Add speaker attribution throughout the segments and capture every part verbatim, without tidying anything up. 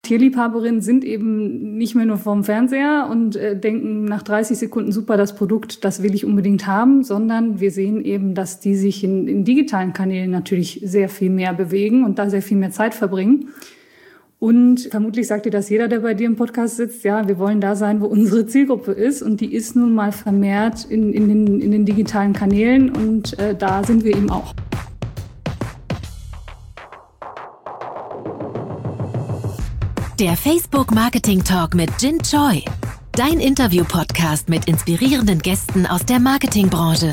Speaker 1: Tierliebhaberinnen sind eben nicht mehr nur vorm Fernseher und äh, denken nach dreißig Sekunden, super, das Produkt, das will ich unbedingt haben, sondern wir sehen eben, dass die sich in, in digitalen Kanälen natürlich sehr viel mehr bewegen und da sehr viel mehr Zeit verbringen. Und vermutlich sagt dir das jeder, der bei dir im Podcast sitzt, ja, wir wollen da sein, wo unsere Zielgruppe ist. Und die ist nun mal vermehrt in, in, den, in den digitalen Kanälen und äh, da sind wir eben auch.
Speaker 2: Der Facebook Marketing Talk mit Jin Choi. Dein Interview-Podcast mit inspirierenden Gästen aus der Marketingbranche.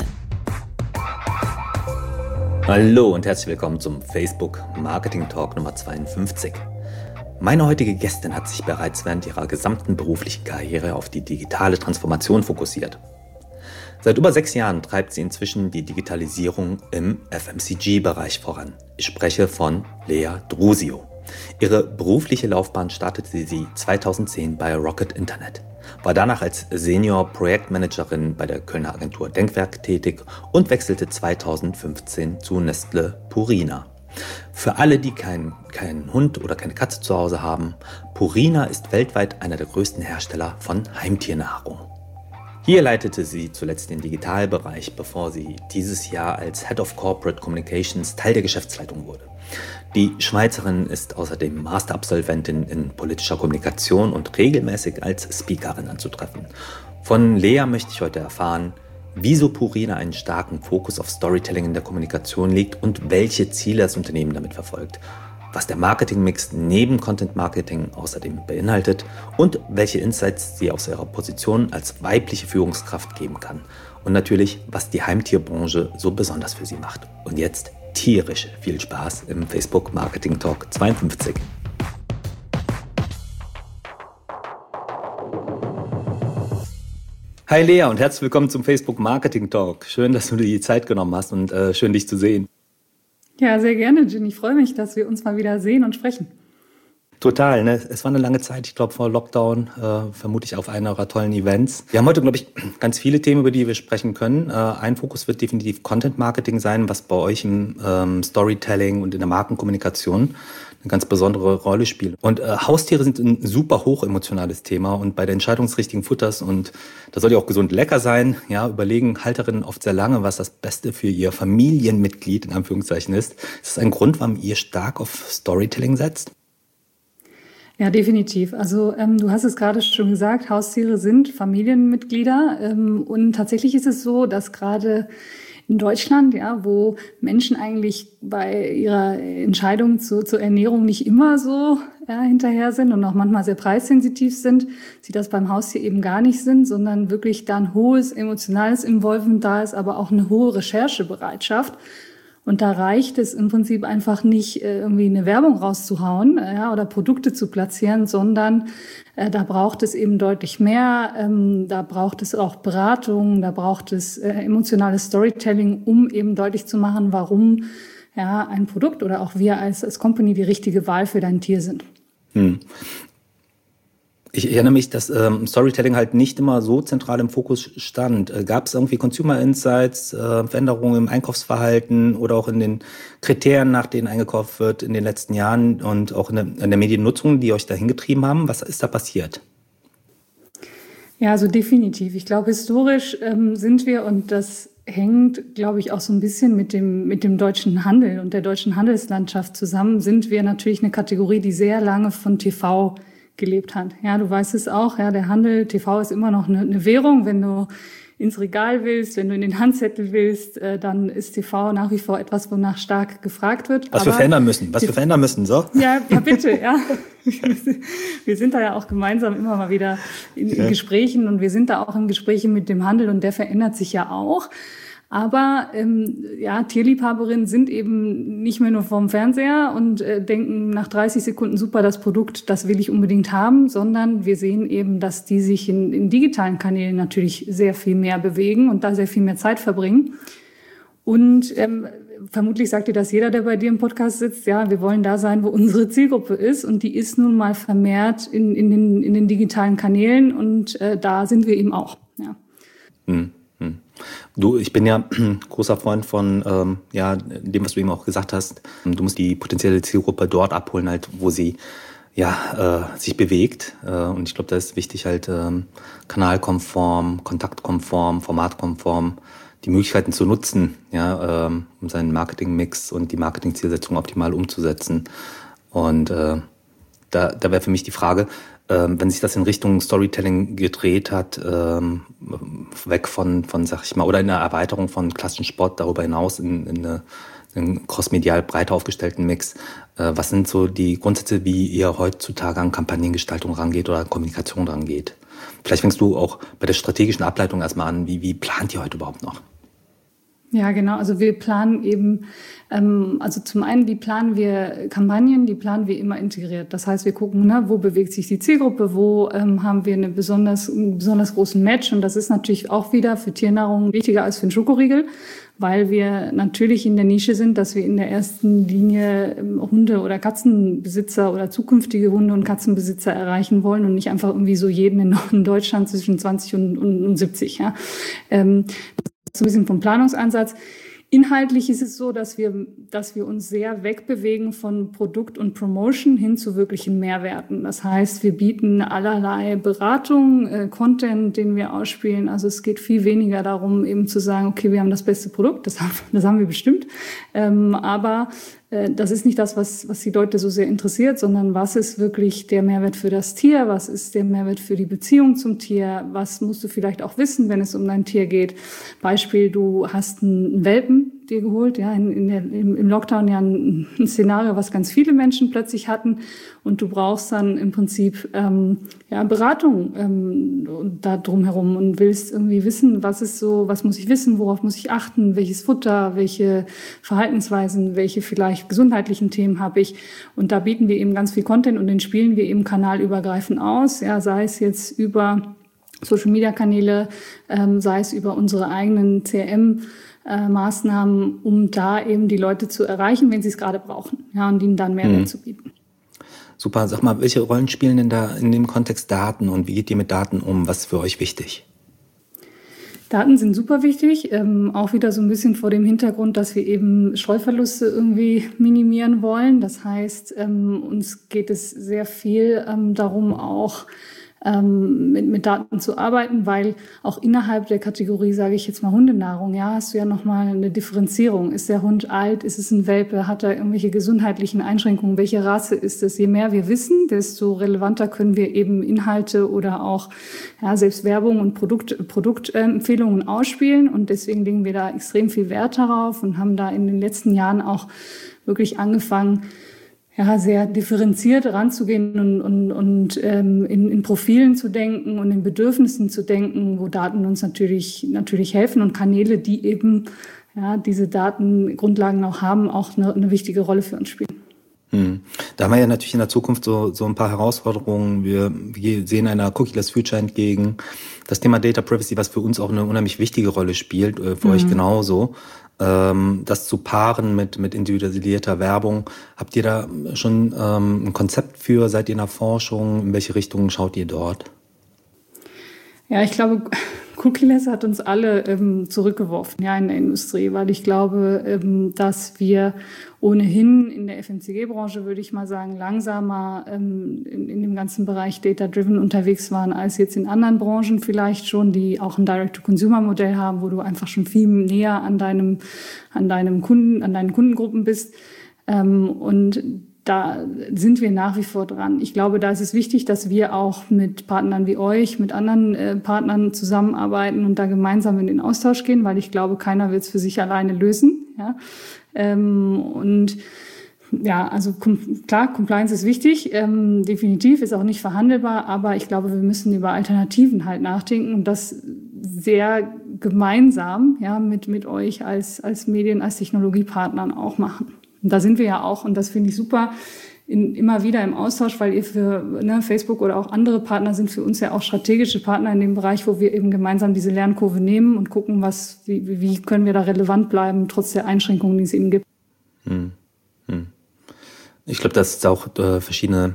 Speaker 3: Hallo und herzlich willkommen zum Facebook Marketing Talk Nummer zweiundfünfzig. Meine heutige Gästin hat sich bereits während ihrer gesamten beruflichen Karriere auf die digitale Transformation fokussiert. Seit über sechs Jahren treibt sie inzwischen die Digitalisierung im F M C G-Bereich voran. Ich spreche von Lea Drusio. Ihre berufliche Laufbahn startete sie zweitausendzehn bei Rocket Internet, war danach als Senior-Projektmanagerin bei der Kölner Agentur Denkwerk tätig und wechselte zweitausendfünfzehn zu Nestlé Purina. Für alle, die keinen keinen Hund oder keine Katze zu Hause haben, Purina ist weltweit einer der größten Hersteller von Heimtiernahrung. Hier leitete sie zuletzt den Digitalbereich, bevor sie dieses Jahr als Head of Corporate Communications Teil der Geschäftsleitung wurde. Die Schweizerin ist außerdem Masterabsolventin in politischer Kommunikation und regelmäßig als Speakerin anzutreffen. Von Lea möchte ich heute erfahren, wieso Purina einen starken Fokus auf Storytelling in der Kommunikation legt und welche Ziele das Unternehmen damit verfolgt, was der Marketingmix neben Content Marketing außerdem beinhaltet und welche Insights sie aus ihrer Position als weibliche Führungskraft geben kann und natürlich, was die Heimtierbranche so besonders für sie macht. Und jetzt tierisch viel Spaß im Facebook Marketing Talk zweiundfünfzig. Hi Lea und herzlich willkommen zum Facebook Marketing Talk. Schön, dass du dir die Zeit genommen hast und äh, schön, dich zu sehen.
Speaker 1: Ja, sehr gerne, Jin. Ich freue mich, dass wir uns mal wieder sehen und sprechen.
Speaker 3: Total, ne? Es war eine lange Zeit, ich glaube vor Lockdown, äh, vermutlich auf einer eurer tollen Events. Wir haben heute, glaube ich, ganz viele Themen, über die wir sprechen können. Äh, ein Fokus wird definitiv Content Marketing sein, was bei euch im ähm, Storytelling und in der Markenkommunikation eine ganz besondere Rolle spielt. Und äh, Haustiere sind ein super hochemotionales Thema und bei der Entscheidung des richtigen Futters, und das soll ja auch gesund lecker sein, ja, überlegen Halterinnen oft sehr lange, was das Beste für ihr Familienmitglied in Anführungszeichen ist. Ist das ein Grund, warum ihr stark auf Storytelling setzt?
Speaker 1: Ja, definitiv. Also ähm, du hast es gerade schon gesagt, Haustiere sind Familienmitglieder ähm, und tatsächlich ist es so, dass gerade in Deutschland, ja, wo Menschen eigentlich bei ihrer Entscheidung zu, zur Ernährung nicht immer so ja, hinterher sind und auch manchmal sehr preissensitiv sind, sie das beim Haustier eben gar nicht sind, sondern wirklich da ein hohes emotionales Involvement da ist, aber auch eine hohe Recherchebereitschaft. Und da reicht es im Prinzip einfach nicht, irgendwie eine Werbung rauszuhauen, ja, oder Produkte zu platzieren, sondern äh, da braucht es eben deutlich mehr. Ähm, da braucht es auch Beratung, da braucht es äh, emotionales Storytelling, um eben deutlich zu machen, warum ja ein Produkt oder auch wir als, als Company die richtige Wahl für dein Tier sind.
Speaker 3: Hm. Ich erinnere mich, dass ähm, Storytelling halt nicht immer so zentral im Fokus stand. Äh, Gab es irgendwie Consumer Insights, äh, Veränderungen im Einkaufsverhalten oder auch in den Kriterien, nach denen eingekauft wird in den letzten Jahren und auch in der, in der Mediennutzung, die euch dahin getrieben haben? Was ist da passiert?
Speaker 1: Ja, also definitiv. Ich glaube, historisch ähm, sind wir, und das hängt, glaube ich, auch so ein bisschen mit dem, mit dem deutschen Handel und der deutschen Handelslandschaft zusammen, sind wir natürlich eine Kategorie, die sehr lange von T V gelebt hat. Ja, du weißt es auch, ja, der Handel, T V ist immer noch eine, eine Währung. Wenn du ins Regal willst, wenn du in den Handzettel willst, äh, dann ist T V nach wie vor etwas, wonach stark gefragt wird.
Speaker 3: Was Aber wir verändern müssen, was wir verändern müssen, so?
Speaker 1: Ja, ja, bitte, ja. Wir sind da ja auch gemeinsam immer mal wieder in, in ja. Gesprächen und wir sind da auch in Gesprächen mit dem Handel und der verändert sich ja auch. Aber ähm, ja, Tierliebhaberinnen sind eben nicht mehr nur vorm Fernseher und äh, denken nach dreißig Sekunden, super, das Produkt, das will ich unbedingt haben, sondern wir sehen eben, dass die sich in, in digitalen Kanälen natürlich sehr viel mehr bewegen und da sehr viel mehr Zeit verbringen. Und ähm, vermutlich sagt dir das jeder, der bei dir im Podcast sitzt, ja, wir wollen da sein, wo unsere Zielgruppe ist, und die ist nun mal vermehrt in, in, den, in den digitalen Kanälen und äh, da sind wir eben auch, ja.
Speaker 3: Hm. Du, ich bin ja großer Freund von ähm, ja dem, was du eben auch gesagt hast. Du musst die potenzielle Zielgruppe dort abholen, halt, wo sie ja, äh, sich bewegt. Äh, und ich glaube, da ist wichtig halt ähm, kanalkonform, kontaktkonform, formatkonform die Möglichkeiten zu nutzen, ja, ähm, um seinen Marketingmix und die Marketingzielsetzung optimal umzusetzen. Und äh, da, da wäre für mich die Frage, ähm, wenn sich das in Richtung Storytelling gedreht hat, ähm, weg von, von, sag ich mal, oder in einer Erweiterung von klassischen Sport darüber hinaus in, in eine einen crossmedial breiter aufgestellten Mix. Äh, was sind so die Grundsätze, wie ihr heutzutage an Kampagnengestaltung rangeht oder an Kommunikation rangeht? Vielleicht fängst du auch bei der strategischen Ableitung erstmal an. Wie, wie plant ihr heute überhaupt noch?
Speaker 1: Ja, genau. Also wir planen eben, ähm, also zum einen, wie planen wir Kampagnen? Die planen wir immer integriert. Das heißt, wir gucken, ne, wo bewegt sich die Zielgruppe, wo ähm, haben wir eine besonders, einen besonders großen Match. Und das ist natürlich auch wieder für Tiernahrung wichtiger als für einen Schokoriegel, weil wir natürlich in der Nische sind, dass wir in der ersten Linie ähm, Hunde- oder Katzenbesitzer oder zukünftige Hunde- und Katzenbesitzer erreichen wollen und nicht einfach irgendwie so jeden in, in Deutschland zwischen zwanzig und, und, und siebzig. Ja. Ähm, so ein bisschen vom Planungsansatz. Inhaltlich ist es so, dass wir, dass wir uns sehr wegbewegen von Produkt und Promotion hin zu wirklichen Mehrwerten. Das heißt, wir bieten allerlei Beratung, äh, Content, den wir ausspielen. Also es geht viel weniger darum, eben zu sagen, okay, wir haben das beste Produkt, das haben, das haben wir bestimmt. Ähm, aber äh, das ist nicht das, was, was die Leute so sehr interessiert, sondern was ist wirklich der Mehrwert für das Tier? Was ist der Mehrwert für die Beziehung zum Tier? Was musst du vielleicht auch wissen, wenn es um dein Tier geht? Beispiel, du hast einen Welpen dir geholt, ja, in, in der, im, im Lockdown ja ein, ein Szenario, was ganz viele Menschen plötzlich hatten, und du brauchst dann im Prinzip ähm, ja Beratung ähm, da drumherum und willst irgendwie wissen, was ist so, was muss ich wissen, worauf muss ich achten, welches Futter, welche Verhaltensweisen, welche vielleicht gesundheitlichen Themen habe ich, und da bieten wir eben ganz viel Content und den spielen wir eben kanalübergreifend aus, ja, sei es jetzt über Social-Media-Kanäle, ähm, sei es über unsere eigenen C R M Maßnahmen, um da eben die Leute zu erreichen, wenn sie es gerade brauchen, ja, und ihnen dann Mehrwert mhm. zu bieten.
Speaker 3: Super. Sag mal, welche Rollen spielen denn da in dem Kontext Daten und wie geht ihr mit Daten um? Was ist für euch wichtig?
Speaker 1: Daten sind super wichtig, ähm, auch wieder so ein bisschen vor dem Hintergrund, dass wir eben Streuverluste irgendwie minimieren wollen. Das heißt, ähm, uns geht es sehr viel ähm, darum, auch Ähm, mit, mit Daten zu arbeiten, weil auch innerhalb der Kategorie, sage ich jetzt mal Hundenahrung, ja, hast du ja nochmal eine Differenzierung. Ist der Hund alt? Ist es ein Welpe? Hat er irgendwelche gesundheitlichen Einschränkungen? Welche Rasse ist es? Je mehr wir wissen, desto relevanter können wir eben Inhalte oder auch ja, selbst Werbung und Produkt, Produktempfehlungen ausspielen. Und deswegen legen wir da extrem viel Wert darauf und haben da in den letzten Jahren auch wirklich angefangen, ja, sehr differenziert ranzugehen und, und, und ähm, in, in Profilen zu denken und in Bedürfnissen zu denken, wo Daten uns natürlich, natürlich helfen und Kanäle, die eben ja, diese Datengrundlagen auch haben, auch eine, eine wichtige Rolle für uns spielen.
Speaker 3: Hm. Da haben wir ja natürlich in der Zukunft so, so ein paar Herausforderungen. Wir, wir sehen einer Cookie-less Future entgegen. Das Thema Data Privacy, was für uns auch eine unheimlich wichtige Rolle spielt, für mhm. euch genauso. Ähm, das zu paaren mit, mit individualisierter Werbung. Habt ihr da schon ähm, ein Konzept für? Seid ihr in der Forschung? In welche Richtung schaut ihr dort?
Speaker 1: Ja, ich glaube, Cookie-less hat uns alle ähm, zurückgeworfen, ja, in der Industrie, weil ich glaube, ähm, dass wir ohnehin in der F M C G-Branche, würde ich mal sagen, langsamer ähm, in, in dem ganzen Bereich Data-Driven unterwegs waren, als jetzt in anderen Branchen vielleicht schon, die auch ein Direct-to-Consumer-Modell haben, wo du einfach schon viel näher an deinem, an deinem Kunden, an deinen Kundengruppen bist. Ähm, und da sind wir nach wie vor dran. Ich glaube, da ist es wichtig, dass wir auch mit Partnern wie euch, mit anderen äh, Partnern zusammenarbeiten und da gemeinsam in den Austausch gehen, weil ich glaube, keiner wird es für sich alleine lösen. Ja? Ähm, und ja, also com- klar, Compliance ist wichtig, ähm, definitiv, ist auch nicht verhandelbar, aber ich glaube, wir müssen über Alternativen halt nachdenken und das sehr gemeinsam, ja, mit, mit euch als, als Medien, als Technologiepartnern auch machen. Und da sind wir ja auch, und das finde ich super, in, immer wieder im Austausch, weil ihr für ne, Facebook oder auch andere Partner sind für uns ja auch strategische Partner in dem Bereich, wo wir eben gemeinsam diese Lernkurve nehmen und gucken, was, wie, wie können wir da relevant bleiben, trotz der Einschränkungen, die es eben gibt.
Speaker 3: Hm. Hm. Ich glaube, dass es auch äh, verschiedene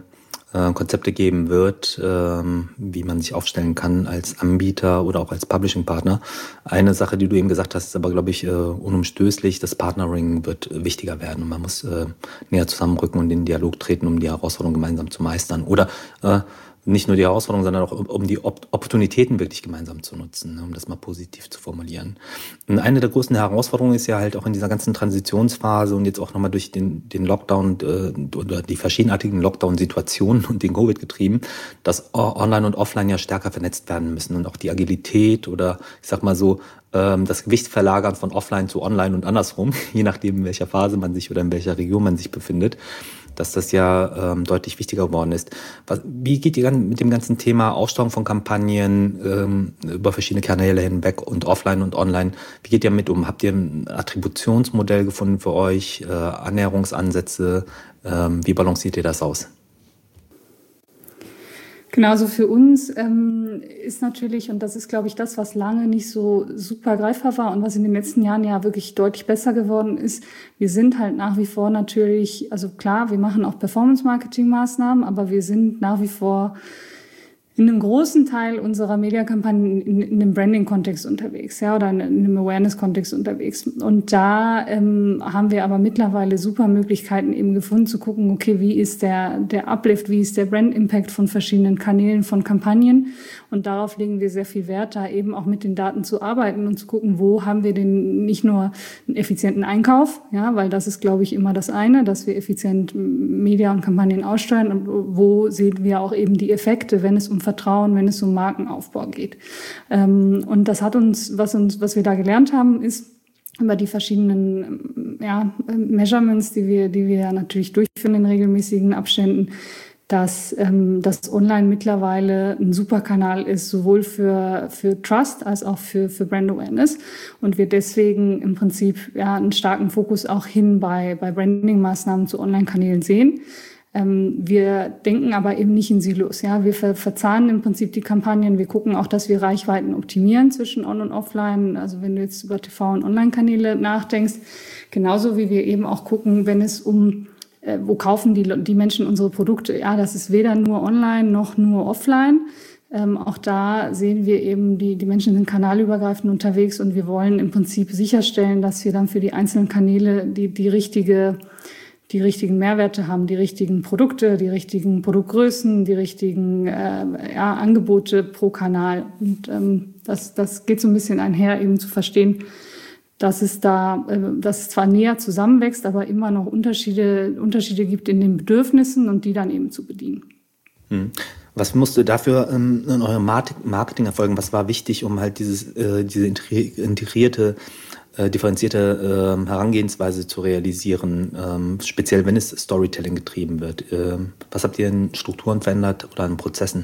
Speaker 3: äh, Konzepte geben wird, ähm, wie man sich aufstellen kann als Anbieter oder auch als Publishing-Partner. Eine Sache, die du eben gesagt hast, ist aber, glaube ich, äh, unumstößlich, das Partnering wird wichtiger werden und man muss äh, näher zusammenrücken und in den Dialog treten, um die Herausforderungen gemeinsam zu meistern. Oder äh, nicht nur die Herausforderungen, sondern auch um die Opportunitäten wirklich gemeinsam zu nutzen, um das mal positiv zu formulieren. Und eine der größten Herausforderungen ist ja halt auch in dieser ganzen Transitionsphase und jetzt auch nochmal durch den, den Lockdown äh, oder die verschiedenartigen Lockdown-Situationen und den Covid getrieben, dass Online und Offline ja stärker vernetzt werden müssen und auch die Agilität oder ich sag mal so, ähm, das Gewicht verlagern von Offline zu Online und andersrum, je nachdem in welcher Phase man sich oder in welcher Region man sich befindet, dass das ja ähm, deutlich wichtiger geworden ist. Was, wie geht ihr dann mit dem ganzen Thema Aussteuerung von Kampagnen ähm, über verschiedene Kanäle hinweg und offline und online, wie geht ihr mit um? Habt ihr ein Attributionsmodell gefunden für euch, äh, Annäherungsansätze? Ähm, wie balanciert ihr das aus?
Speaker 1: Genauso für uns ähm, ist natürlich, und das ist, glaube ich, das, was lange nicht so super greifbar war und was in den letzten Jahren ja wirklich deutlich besser geworden ist, wir sind halt nach wie vor natürlich, also klar, wir machen auch Performance-Marketing-Maßnahmen, aber wir sind nach wie vor in einem großen Teil unserer Mediakampagnen in, in einem Branding-Kontext unterwegs, ja, oder in, in einem Awareness-Kontext unterwegs. Und da ähm, haben wir aber mittlerweile super Möglichkeiten eben gefunden, zu gucken, okay, wie ist der, der Uplift, wie ist der Brand-Impact von verschiedenen Kanälen, von Kampagnen. Und darauf legen wir sehr viel Wert, da eben auch mit den Daten zu arbeiten und zu gucken, wo haben wir denn nicht nur einen effizienten Einkauf, ja, weil das ist, glaube ich, immer das eine, dass wir effizient Media und Kampagnen aussteuern und wo sehen wir auch eben die Effekte, wenn es um Vertrauen, wenn es um Markenaufbau geht. Und das hat uns, was uns, was wir da gelernt haben, ist über die verschiedenen ja, Measurements, die wir, die wir natürlich durchführen in regelmäßigen Abständen, dass ähm, das Online mittlerweile ein super Kanal ist, sowohl für für Trust als auch für für Brand Awareness und wir deswegen im Prinzip ja einen starken Fokus auch hin bei bei Branding-Maßnahmen zu Online-Kanälen sehen. Ähm, wir denken aber eben nicht in Silos. Ja, wir ver- verzahnen im Prinzip die Kampagnen. Wir gucken auch, dass wir Reichweiten optimieren zwischen On- und Offline. Also wenn du jetzt über T V- und Online-Kanäle nachdenkst, genauso wie wir eben auch gucken, wenn es um äh, wo kaufen die die Menschen unsere Produkte? Ja, das ist weder nur online noch nur offline. Ähm, auch da sehen wir eben, die, die Menschen sind kanalübergreifend unterwegs und wir wollen im Prinzip sicherstellen, dass wir dann für die einzelnen Kanäle die, die richtige, die richtigen Mehrwerte haben, die richtigen Produkte, die richtigen Produktgrößen, die richtigen äh, ja, Angebote pro Kanal. Und ähm, das, das geht so ein bisschen einher, eben zu verstehen, dass es da, äh, dass es zwar näher zusammenwächst, aber immer noch Unterschiede, Unterschiede gibt in den Bedürfnissen und die dann eben zu bedienen.
Speaker 3: Hm. Was musste dafür ähm, in eurem Marketing erfolgen? Was war wichtig, um halt dieses, äh, diese integrierte, äh, differenzierte äh, Herangehensweise zu realisieren, ähm, speziell wenn es Storytelling getrieben wird? Äh, was habt ihr in Strukturen verändert oder in Prozessen?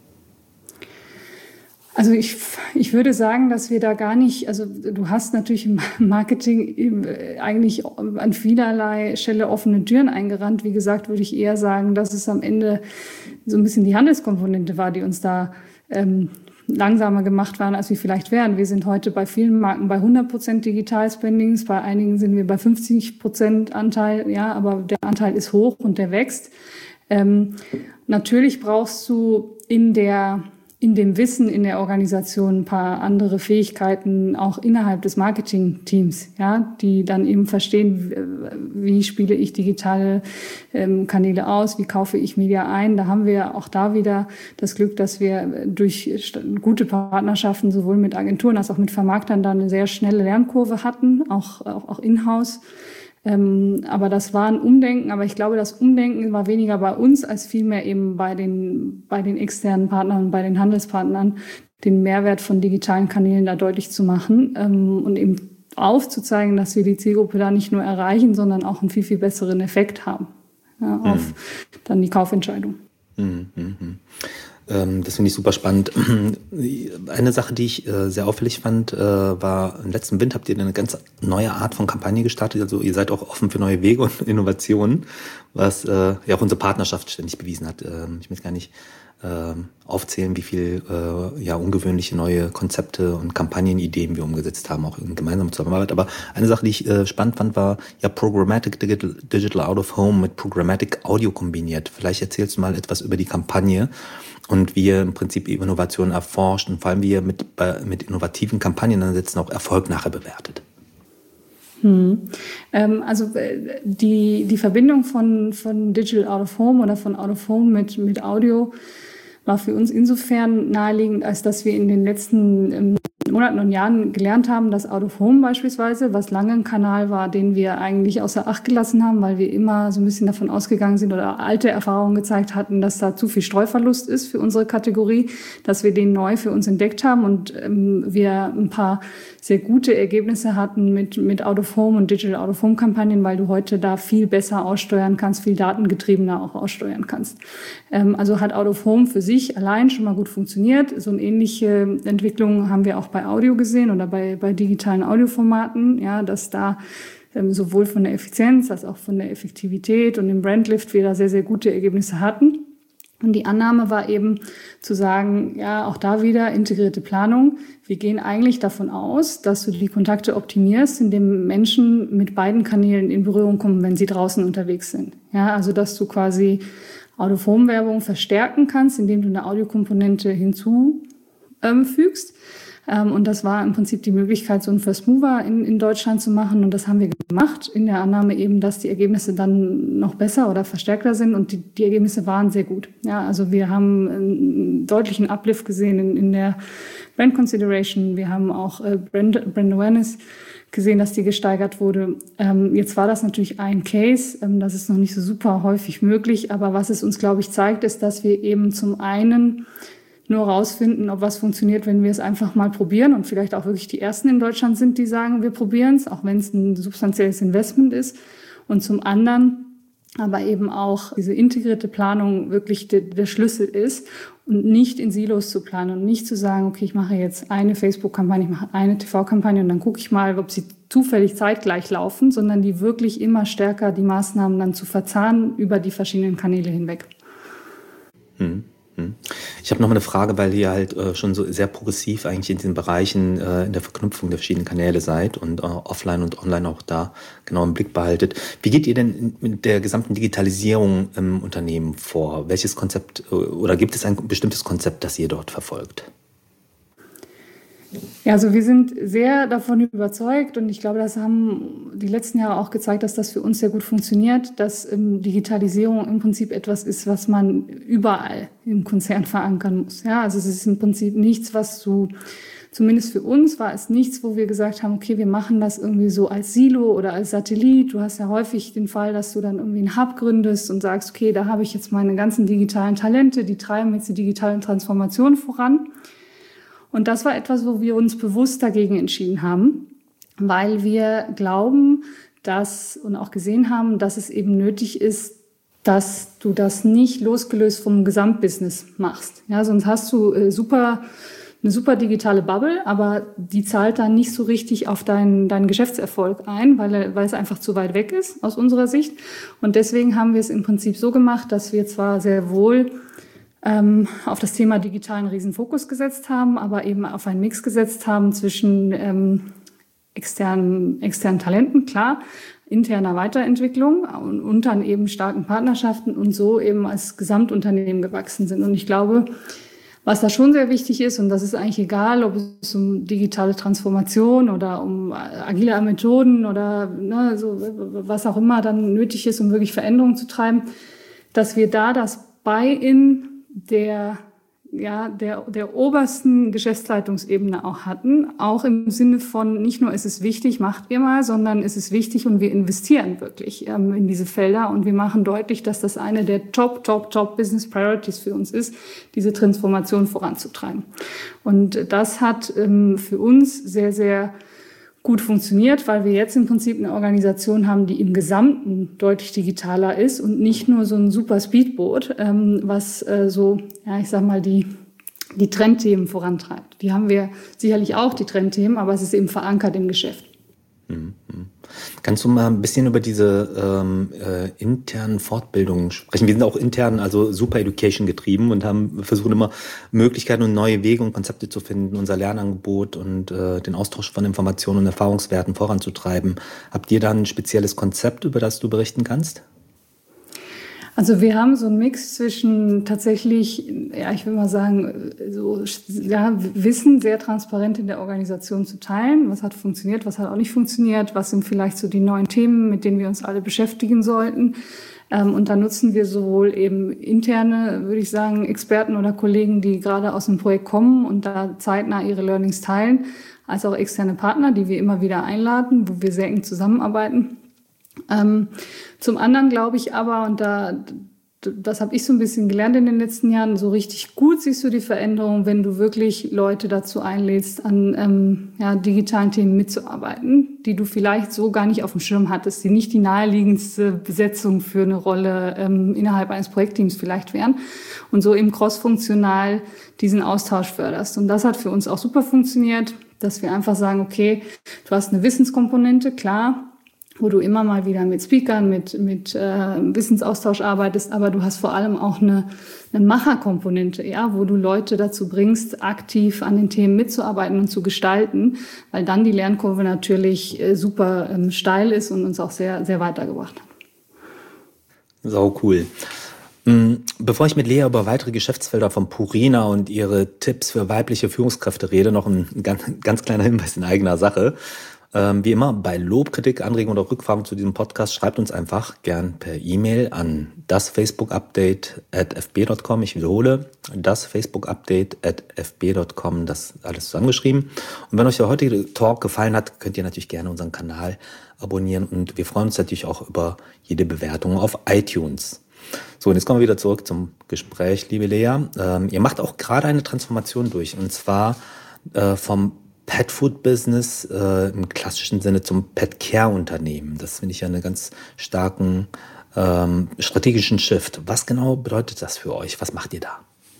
Speaker 1: Also ich, ich würde sagen, dass wir da gar nicht, also du hast natürlich im Marketing eigentlich an vielerlei Stelle offene Türen eingerannt. Wie gesagt, würde ich eher sagen, dass es am Ende so ein bisschen die Handelskomponente war, die uns da ähm, langsamer gemacht waren, als wir vielleicht wären. Wir sind heute bei vielen Marken bei hundert Prozent Digital-Spendings, bei einigen sind wir bei fünfzig Prozent Anteil, ja, aber der Anteil ist hoch und der wächst. Ähm, natürlich brauchst du in der in dem Wissen in der Organisation ein paar andere Fähigkeiten auch innerhalb des Marketing-Teams, ja, die dann eben verstehen, wie spiele ich digitale ähm, Kanäle aus, wie kaufe ich Media ein. Da haben wir auch da wieder das Glück, dass wir durch gute Partnerschaften sowohl mit Agenturen als auch mit Vermarktern dann eine sehr schnelle Lernkurve hatten, auch, auch, auch in-house. Ähm, aber das war ein Umdenken, aber ich glaube, das Umdenken war weniger bei uns als vielmehr eben bei den, bei den externen Partnern und bei den Handelspartnern, den Mehrwert von digitalen Kanälen da deutlich zu machen ähm, und eben aufzuzeigen, dass wir die Zielgruppe da nicht nur erreichen, sondern auch einen viel, viel besseren Effekt haben ja, auf mhm. dann die Kaufentscheidung.
Speaker 3: Mhm, mh. Ähm, das finde ich super spannend. Eine Sache, die ich äh, sehr auffällig fand, äh, war, im letzten Winter habt ihr eine ganz neue Art von Kampagne gestartet. Also ihr seid auch offen für neue Wege und Innovationen, was äh, ja auch unsere Partnerschaft ständig bewiesen hat. Ähm, ich weiß gar nicht, äh, aufzählen, wie viel äh, ja ungewöhnliche neue Konzepte und Kampagnenideen wir umgesetzt haben, auch in gemeinsamer Zusammenarbeit. Aber eine Sache, die ich äh, spannend fand, war ja Programmatic Digital, Digital Out of Home mit Programmatic Audio kombiniert. Vielleicht erzählst du mal etwas über die Kampagne und wie ihr im Prinzip Innovation erforscht und vor allem wie ihr mit, bei, mit innovativen Kampagnenansätzen auch Erfolg nachher bewertet.
Speaker 1: Hm. Ähm, also die, die Verbindung von, von Digital Out of Home oder von Out of Home mit, mit Audio war für uns insofern naheliegend, als dass wir in den letzten ähm, Monaten und Jahren gelernt haben, dass Out of Home beispielsweise, was lange ein Kanal war, den wir eigentlich außer Acht gelassen haben, weil wir immer so ein bisschen davon ausgegangen sind oder alte Erfahrungen gezeigt hatten, dass da zu viel Streuverlust ist für unsere Kategorie, dass wir den neu für uns entdeckt haben und ähm, wir ein paar sehr gute Ergebnisse hatten mit, mit Out of Home und Digital Out of Home Kampagnen, weil du heute da viel besser aussteuern kannst, viel datengetriebener auch aussteuern kannst. Ähm, also hat Out of Home für sich allein schon mal gut funktioniert. So eine ähnliche Entwicklung haben wir auch bei Audio gesehen oder bei, bei digitalen Audioformaten, ja, dass da ähm, sowohl von der Effizienz als auch von der Effektivität und dem Brandlift wir da sehr, sehr gute Ergebnisse hatten. Und die Annahme war eben zu sagen, ja, auch da wieder integrierte Planung. Wir gehen eigentlich davon aus, dass du die Kontakte optimierst, indem Menschen mit beiden Kanälen in Berührung kommen, wenn sie draußen unterwegs sind. Ja, also dass du quasi Out-of-Home-Werbung verstärken kannst, indem du eine Audiokomponente hinzufügst. Ähm, und das war im Prinzip die Möglichkeit, so einen First Mover in, in Deutschland zu machen. Und das haben wir gemacht, in der Annahme eben, dass die Ergebnisse dann noch besser oder verstärkter sind. Und die, die Ergebnisse waren sehr gut. Ja, also wir haben einen deutlichen Uplift gesehen in, in der Brand Consideration. Wir haben auch äh, Brand, Brand Awareness gesehen, dass die gesteigert wurde. Ähm, jetzt war das natürlich ein Case. Ähm, das ist noch nicht so super häufig möglich. Aber was es uns, glaube ich, zeigt, ist, dass wir eben zum einen nur rausfinden, ob was funktioniert, wenn wir es einfach mal probieren und vielleicht auch wirklich die Ersten in Deutschland sind, die sagen, wir probieren es, auch wenn es ein substanzielles Investment ist. Und zum anderen aber eben auch diese integrierte Planung wirklich de, der Schlüssel ist und nicht in Silos zu planen und nicht zu sagen, okay, ich mache jetzt eine Facebook-Kampagne, ich mache eine T V-Kampagne und dann gucke ich mal, ob sie zufällig zeitgleich laufen, sondern die wirklich immer stärker die Maßnahmen dann zu verzahnen über die verschiedenen Kanäle hinweg.
Speaker 3: Hm. Ich habe noch mal eine Frage, weil ihr halt äh, schon so sehr progressiv eigentlich in diesen Bereichen äh, in der Verknüpfung der verschiedenen Kanäle seid und äh, offline und online auch da genau im Blick behaltet. Wie geht ihr denn mit der gesamten Digitalisierung im Unternehmen vor? Welches Konzept äh, oder gibt es ein bestimmtes Konzept, das ihr dort verfolgt?
Speaker 1: Ja, also wir sind sehr davon überzeugt und ich glaube, das haben die letzten Jahre auch gezeigt, dass das für uns sehr gut funktioniert, dass ähm, Digitalisierung im Prinzip etwas ist, was man überall im Konzern verankern muss. Ja, also es ist im Prinzip nichts, was du, zumindest für uns war es nichts, wo wir gesagt haben, okay, wir machen das irgendwie so als Silo oder als Satellit. Du hast ja häufig den Fall, dass du dann irgendwie einen Hub gründest und sagst, okay, da habe ich jetzt meine ganzen digitalen Talente, die treiben jetzt die digitalen Transformationen voran. Und das war etwas, wo wir uns bewusst dagegen entschieden haben, weil wir glauben, dass und auch gesehen haben, dass es eben nötig ist, dass du das nicht losgelöst vom Gesamtbusiness machst. Ja, sonst hast du äh, super, eine super digitale Bubble, aber die zahlt dann nicht so richtig auf deinen, deinen Geschäftserfolg ein, weil, weil es einfach zu weit weg ist aus unserer Sicht. Und deswegen haben wir es im Prinzip so gemacht, dass wir zwar sehr wohl auf das Thema digitalen Riesenfokus gesetzt haben, aber eben auf einen Mix gesetzt haben zwischen ähm, externen, externen Talenten, klar, interner Weiterentwicklung und, und dann eben starken Partnerschaften und so eben als Gesamtunternehmen gewachsen sind. Und ich glaube, was da schon sehr wichtig ist, und das ist eigentlich egal, ob es um digitale Transformation oder um agile Methoden oder ne, so, was auch immer dann nötig ist, um wirklich Veränderungen zu treiben, dass wir da das Buy-in der, ja, der, der obersten Geschäftsleitungsebene auch hatten, auch im Sinne von nicht nur ist es wichtig, macht ihr mal, sondern ist es wichtig und wir investieren wirklich ähm, in diese Felder und wir machen deutlich, dass das eine der Top, Top, Top Business Priorities für uns ist, diese Transformation voranzutreiben. Und das hat ähm, für uns sehr, sehr gut funktioniert, weil wir jetzt im Prinzip eine Organisation haben, die im Gesamten deutlich digitaler ist und nicht nur so ein super Speedboot, ähm, was äh, so, ja, ich sag mal, die, die Trendthemen vorantreibt. Die haben wir sicherlich auch, die Trendthemen, aber es ist eben verankert im Geschäft.
Speaker 3: Kannst du mal ein bisschen über diese ähm, äh, internen Fortbildungen sprechen? Wir sind auch intern, also Super Education getrieben und haben versuchen immer Möglichkeiten und neue Wege und Konzepte zu finden, unser Lernangebot und äh, den Austausch von Informationen und Erfahrungswerten voranzutreiben. Habt ihr da ein spezielles Konzept, über das du berichten kannst?
Speaker 1: Also wir haben so einen Mix zwischen tatsächlich, ja, ich will mal sagen, so ja, Wissen sehr transparent in der Organisation zu teilen. Was hat funktioniert, was hat auch nicht funktioniert, was sind vielleicht so die neuen Themen, mit denen wir uns alle beschäftigen sollten. Ähm, und da nutzen wir sowohl eben interne, würde ich sagen, Experten oder Kollegen, die gerade aus dem Projekt kommen und da zeitnah ihre Learnings teilen, als auch externe Partner, die wir immer wieder einladen, wo wir sehr eng zusammenarbeiten. Ähm, zum anderen glaube ich aber, und da, das habe ich so ein bisschen gelernt in den letzten Jahren, so richtig gut siehst du die Veränderung, wenn du wirklich Leute dazu einlädst, an ähm, ja, digitalen Themen mitzuarbeiten, die du vielleicht so gar nicht auf dem Schirm hattest, die nicht die naheliegendste Besetzung für eine Rolle ähm, innerhalb eines Projektteams vielleicht wären und so eben crossfunktional diesen Austausch förderst. Und das hat für uns auch super funktioniert, dass wir einfach sagen, okay, du hast eine Wissenskomponente, klar, wo du immer mal wieder mit Speakern, mit, mit äh, Wissensaustausch arbeitest, aber du hast vor allem auch eine, eine Macherkomponente, ja, wo du Leute dazu bringst, aktiv an den Themen mitzuarbeiten und zu gestalten, weil dann die Lernkurve natürlich äh, super ähm, steil ist und uns auch sehr, sehr weitergebracht hat.
Speaker 3: Sau cool. Bevor ich mit Lea über weitere Geschäftsfelder von Purina und ihre Tipps für weibliche Führungskräfte rede, noch ein ganz, ganz kleiner Hinweis in eigener Sache. Wie immer, bei Lob, Kritik, Anregungen oder Rückfragen zu diesem Podcast schreibt uns einfach gern per E-Mail an das Facebook Update at f b punkt com. Ich wiederhole, das Facebook Update at f b punkt com, das alles zusammengeschrieben. Und wenn euch der heutige Talk gefallen hat, könnt ihr natürlich gerne unseren Kanal abonnieren und wir freuen uns natürlich auch über jede Bewertung auf iTunes. So, und jetzt kommen wir wieder zurück zum Gespräch, liebe Lea. Ähm, ihr macht auch gerade eine Transformation durch, und zwar äh, vom Pet-Food-Business äh, im klassischen Sinne zum Pet-Care-Unternehmen. Das finde ich ja einen ganz starken ähm, strategischen Shift. Was genau bedeutet das für euch? Was macht ihr da?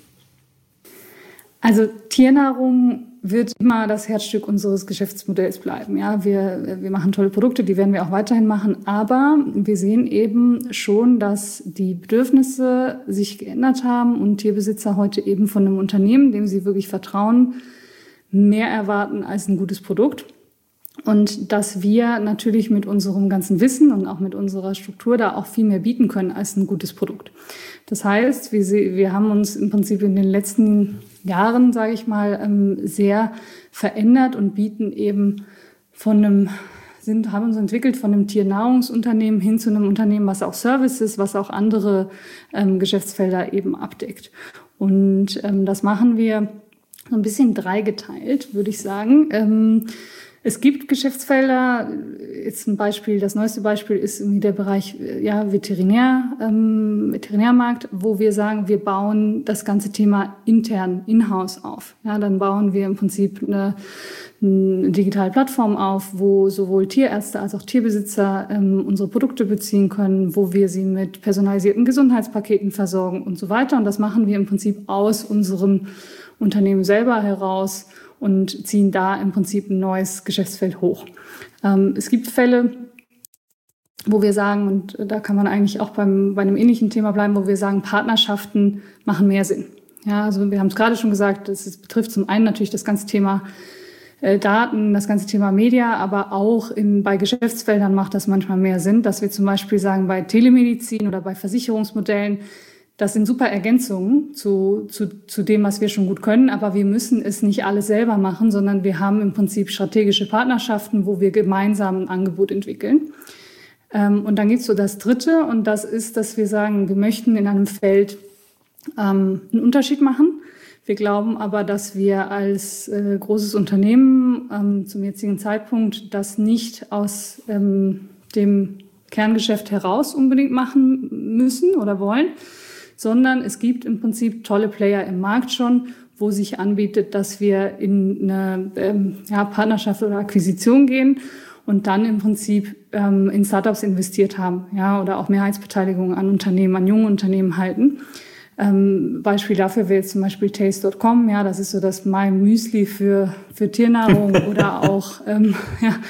Speaker 1: Also Tiernahrung wird immer das Herzstück unseres Geschäftsmodells bleiben. Ja, wir, wir machen tolle Produkte, die werden wir auch weiterhin machen. Aber wir sehen eben schon, dass die Bedürfnisse sich geändert haben und Tierbesitzer heute eben von einem Unternehmen, dem sie wirklich vertrauen, mehr erwarten als ein gutes Produkt. Und dass wir natürlich mit unserem ganzen Wissen und auch mit unserer Struktur da auch viel mehr bieten können als ein gutes Produkt. Das heißt, wir, wir haben uns im Prinzip in den letzten Jahren, sage ich mal, sehr verändert und bieten eben von einem, sind, haben uns entwickelt von einem Tiernahrungsunternehmen hin zu einem Unternehmen, was auch Services, was auch andere ähm, Geschäftsfelder eben abdeckt. Und ähm, das machen wir so ein bisschen dreigeteilt, würde ich sagen. Ähm, Es gibt Geschäftsfelder, jetzt ein Beispiel, das neueste Beispiel ist irgendwie der Bereich ja, Veterinär, ähm, Veterinärmarkt, wo wir sagen, wir bauen das ganze Thema intern, in-house auf. Ja, dann bauen wir im Prinzip eine, eine digitale Plattform auf, wo sowohl Tierärzte als auch Tierbesitzer ähm, unsere Produkte beziehen können, wo wir sie mit personalisierten Gesundheitspaketen versorgen und so weiter. Und das machen wir im Prinzip aus unserem Unternehmen selber heraus und ziehen da im Prinzip ein neues Geschäftsfeld hoch. Ähm, es gibt Fälle, wo wir sagen, und da kann man eigentlich auch beim, bei einem ähnlichen Thema bleiben, wo wir sagen, Partnerschaften machen mehr Sinn. Ja, also wir haben es gerade schon gesagt, es betrifft zum einen natürlich das ganze Thema äh, Daten, das ganze Thema Media, aber auch in, bei Geschäftsfeldern macht das manchmal mehr Sinn, dass wir zum Beispiel sagen, bei Telemedizin oder bei Versicherungsmodellen, das sind super Ergänzungen zu, zu, zu dem, was wir schon gut können, aber wir müssen es nicht alles selber machen, sondern wir haben im Prinzip strategische Partnerschaften, wo wir gemeinsam ein Angebot entwickeln. Ähm, und dann gibt es so das Dritte, und das ist, dass wir sagen, wir möchten in einem Feld ähm, einen Unterschied machen. Wir glauben aber, dass wir als äh, großes Unternehmen ähm, zum jetzigen Zeitpunkt das nicht aus ähm, dem Kerngeschäft heraus unbedingt machen müssen oder wollen, sondern es gibt im Prinzip tolle Player im Markt schon, wo sich anbietet, dass wir in eine ähm, ja, Partnerschaft oder Akquisition gehen und dann im Prinzip ähm, in Startups investiert haben, ja, oder auch Mehrheitsbeteiligung an Unternehmen, an jungen Unternehmen halten. Ähm, Beispiel dafür wäre jetzt zum Beispiel Taste Punkt com, ja, das ist so das My Müsli für für Tiernahrung oder auch ähm, ja,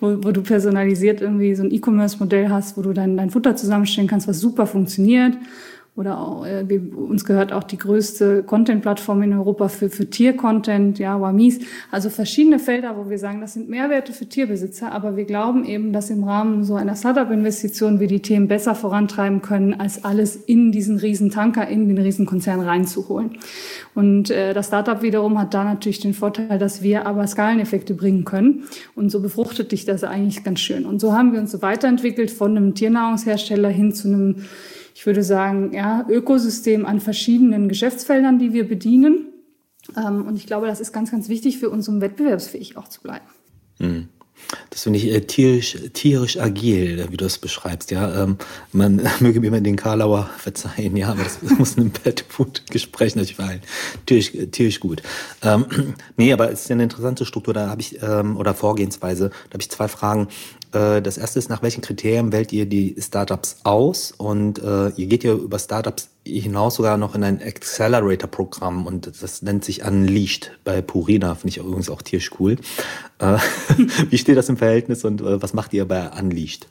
Speaker 1: wo, wo du personalisiert irgendwie so ein E-Commerce-Modell hast, wo du dann dein Futter zusammenstellen kannst, was super funktioniert. Oder auch, äh, wir, uns gehört auch die größte Content-Plattform in Europa für, für Tier-Content, ja, Wamis. Also verschiedene Felder, wo wir sagen, das sind Mehrwerte für Tierbesitzer, aber wir glauben eben, dass im Rahmen so einer Startup-Investition wir die Themen besser vorantreiben können, als alles in diesen riesen Tanker, in den riesen Konzern reinzuholen. Und äh, das Startup wiederum hat da natürlich den Vorteil, dass wir aber Skaleneffekte bringen können. Und so befruchtet dich das eigentlich ganz schön. Und so haben wir uns so weiterentwickelt von einem Tiernahrungshersteller hin zu einem, ich würde sagen, ja, Ökosystem an verschiedenen Geschäftsfeldern, die wir bedienen. Ähm, und ich glaube, das ist ganz, ganz wichtig für uns, um wettbewerbsfähig auch zu bleiben.
Speaker 3: Mhm. Das finde ich äh, tierisch, tierisch agil, wie du es beschreibst. Ja, ähm, man möge mir den Karlauer verzeihen, ja, aber das muss in einem Pet-Food-Gespräch natürlich fallen. Tierisch, tierisch gut. Ähm, nee, aber es ist ja eine interessante Struktur. Da habe ich ähm, oder Vorgehensweise. Da habe ich zwei Fragen. Äh, das erste ist: Nach welchen Kriterien wählt ihr die Startups aus? Und äh, ihr geht ja über Startups hinaus sogar noch in ein Accelerator-Programm, und das nennt sich Unleashed bei Purina, finde ich übrigens auch tierisch cool. Äh, wie steht das im Verhältnis und äh, was macht ihr bei Unleashed?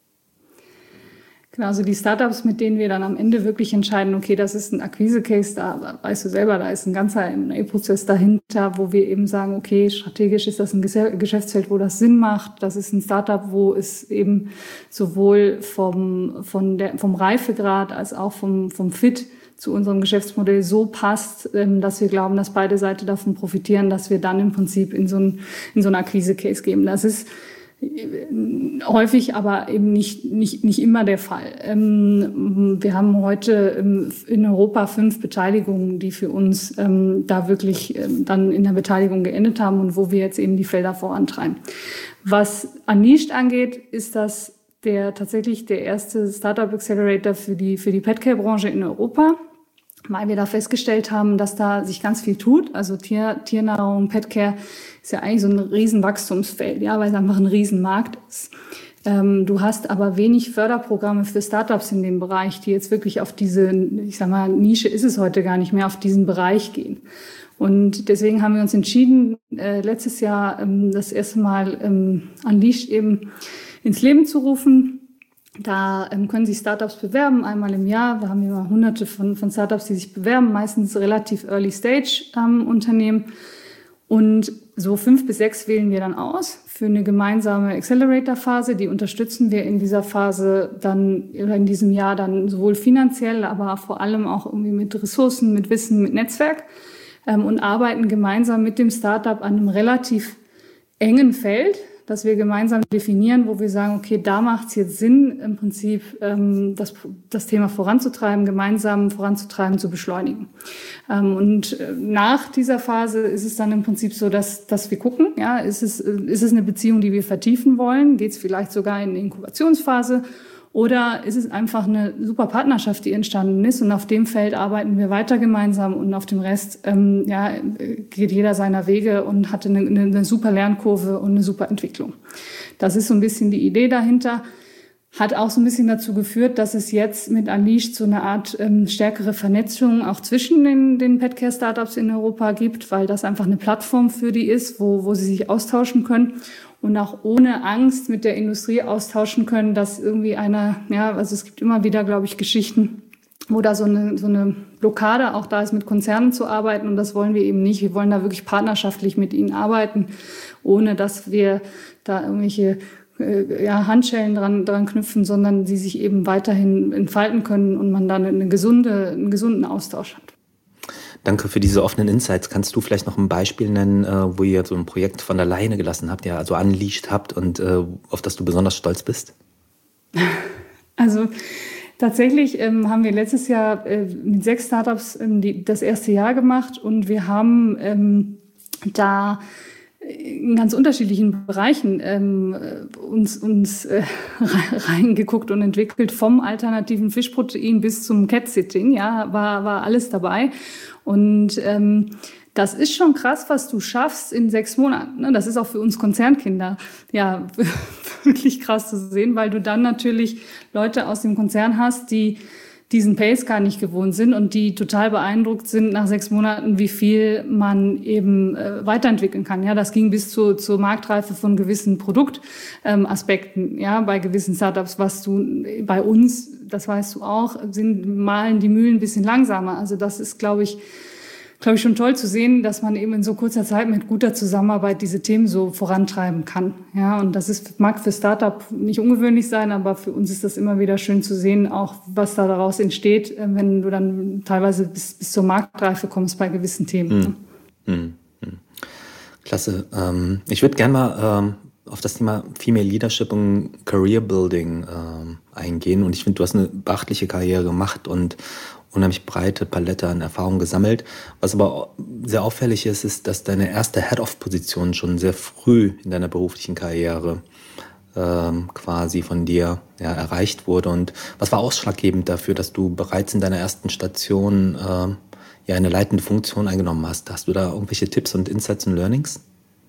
Speaker 1: Genau, also die Startups, mit denen wir dann am Ende wirklich entscheiden, okay, das ist ein Akquise-Case, da weißt du selber, da ist ein ganzer M und A-Prozess dahinter, wo wir eben sagen, okay, strategisch ist das ein Geschäftsfeld, wo das Sinn macht. Das ist ein Startup, wo es eben sowohl vom, von der, vom Reifegrad als auch vom, vom Fit zu unserem Geschäftsmodell so passt, dass wir glauben, dass beide Seiten davon profitieren, dass wir dann im Prinzip in so ein, in so ein Akquise-Case geben. Das ist häufig, aber eben nicht, nicht, nicht immer der Fall. Ähm, wir haben heute ähm, in Europa fünf Beteiligungen, die für uns ähm, da wirklich ähm, dann in der Beteiligung geendet haben und wo wir jetzt eben die Felder vorantreiben. Was Unleashed angeht, ist das der tatsächlich der erste Startup Accelerator für die, für die Petcare-Branche in Europa, weil wir da festgestellt haben, dass da sich ganz viel tut. Also Tier, Tiernahrung, Petcare ist ja eigentlich so ein Riesenwachstumsfeld, ja, weil es einfach ein Riesenmarkt ist. Ähm, du hast aber wenig Förderprogramme für Startups in dem Bereich, die jetzt wirklich auf diese, ich sag mal, Nische ist es heute gar nicht mehr, auf diesen Bereich gehen. Und deswegen haben wir uns entschieden, äh, letztes Jahr ähm, das erste Mal ähm, Unleashed eben ins Leben zu rufen. Da ähm, können sich Startups bewerben, einmal im Jahr. Wir haben immer hunderte von, von Startups, die sich bewerben, meistens relativ Early-Stage-Unternehmen. Ähm, und so fünf bis sechs wählen wir dann aus für eine gemeinsame Accelerator-Phase. Die unterstützen wir in dieser Phase dann, oder in diesem Jahr dann sowohl finanziell, aber vor allem auch irgendwie mit Ressourcen, mit Wissen, mit Netzwerk, ähm, und arbeiten gemeinsam mit dem Startup an einem relativ engen Feld, dass wir gemeinsam definieren, wo wir sagen, okay, da macht es jetzt Sinn, im Prinzip ähm, das, das Thema voranzutreiben, gemeinsam voranzutreiben, zu beschleunigen. Ähm, und äh, nach dieser Phase ist es dann im Prinzip so, dass, dass wir gucken, ja, ist es, ist es eine Beziehung, die wir vertiefen wollen? Geht es vielleicht sogar in eine Inkubationsphase? Oder ist es einfach eine super Partnerschaft, die entstanden ist, und auf dem Feld arbeiten wir weiter gemeinsam, und auf dem Rest ähm, ja, geht jeder seiner Wege und hat eine, eine, eine super Lernkurve und eine super Entwicklung. Das ist so ein bisschen die Idee dahinter. Hat auch so ein bisschen dazu geführt, dass es jetzt mit Unleashed so eine Art ähm, stärkere Vernetzung auch zwischen den, den Petcare-Startups in Europa gibt, weil das einfach eine Plattform für die ist, wo, wo sie sich austauschen können und auch ohne Angst mit der Industrie austauschen können, dass irgendwie einer, ja, also es gibt immer wieder, glaube ich, Geschichten, wo da so eine, so eine Blockade auch da ist, mit Konzernen zu arbeiten, und das wollen wir eben nicht. Wir wollen da wirklich partnerschaftlich mit ihnen arbeiten, ohne dass wir da irgendwelche ja, Handschellen dran, dran knüpfen, sondern sie sich eben weiterhin entfalten können und man dann eine gesunde, einen gesunden Austausch hat.
Speaker 3: Danke für diese offenen Insights. Kannst du vielleicht noch ein Beispiel nennen, wo ihr so ein Projekt von der Leine gelassen habt, ja, also Unleashed habt, und auf das du besonders stolz bist?
Speaker 1: Also tatsächlich ähm, haben wir letztes Jahr äh, mit sechs Startups ähm, die, das erste Jahr gemacht, und wir haben ähm, da in ganz unterschiedlichen Bereichen ähm, uns, uns äh, reingeguckt und entwickelt, vom alternativen Fischprotein bis zum Cat-Sitting, ja, war, war alles dabei. Und ähm, das ist schon krass, was du schaffst in sechs Monaten. Ne? Das ist auch für uns Konzernkinder ja wirklich krass zu sehen, weil du dann natürlich Leute aus dem Konzern hast, die diesen Pace gar nicht gewohnt sind und die total beeindruckt sind nach sechs Monaten, wie viel man eben äh, weiterentwickeln kann. Ja, das ging bis zu, zur Marktreife von gewissen Produktaspekten, ähm, ja, bei gewissen Startups, was du bei uns, das weißt du auch, sind, malen die Mühlen ein bisschen langsamer. Also das ist, glaube ich, glaube ich, schon toll zu sehen, dass man eben in so kurzer Zeit mit guter Zusammenarbeit diese Themen so vorantreiben kann. Ja, und das ist, mag für Startup nicht ungewöhnlich sein, aber für uns ist das immer wieder schön zu sehen, auch was da daraus entsteht, wenn du dann teilweise bis, bis zur Marktreife kommst bei gewissen Themen.
Speaker 3: Mm, mm, mm. Klasse. Ähm, ich würde gerne mal ähm, auf das Thema Female Leadership und Career Building ähm, eingehen. Und ich finde, du hast eine beachtliche Karriere gemacht und unheimlich breite Palette an Erfahrungen gesammelt. Was aber sehr auffällig ist, ist, dass deine erste Head-of-Position schon sehr früh in deiner beruflichen Karriere ähm, quasi von dir ja, erreicht wurde. Und was war ausschlaggebend dafür, dass du bereits in deiner ersten Station ähm, ja eine leitende Funktion eingenommen hast? Hast du da irgendwelche Tipps und Insights und Learnings?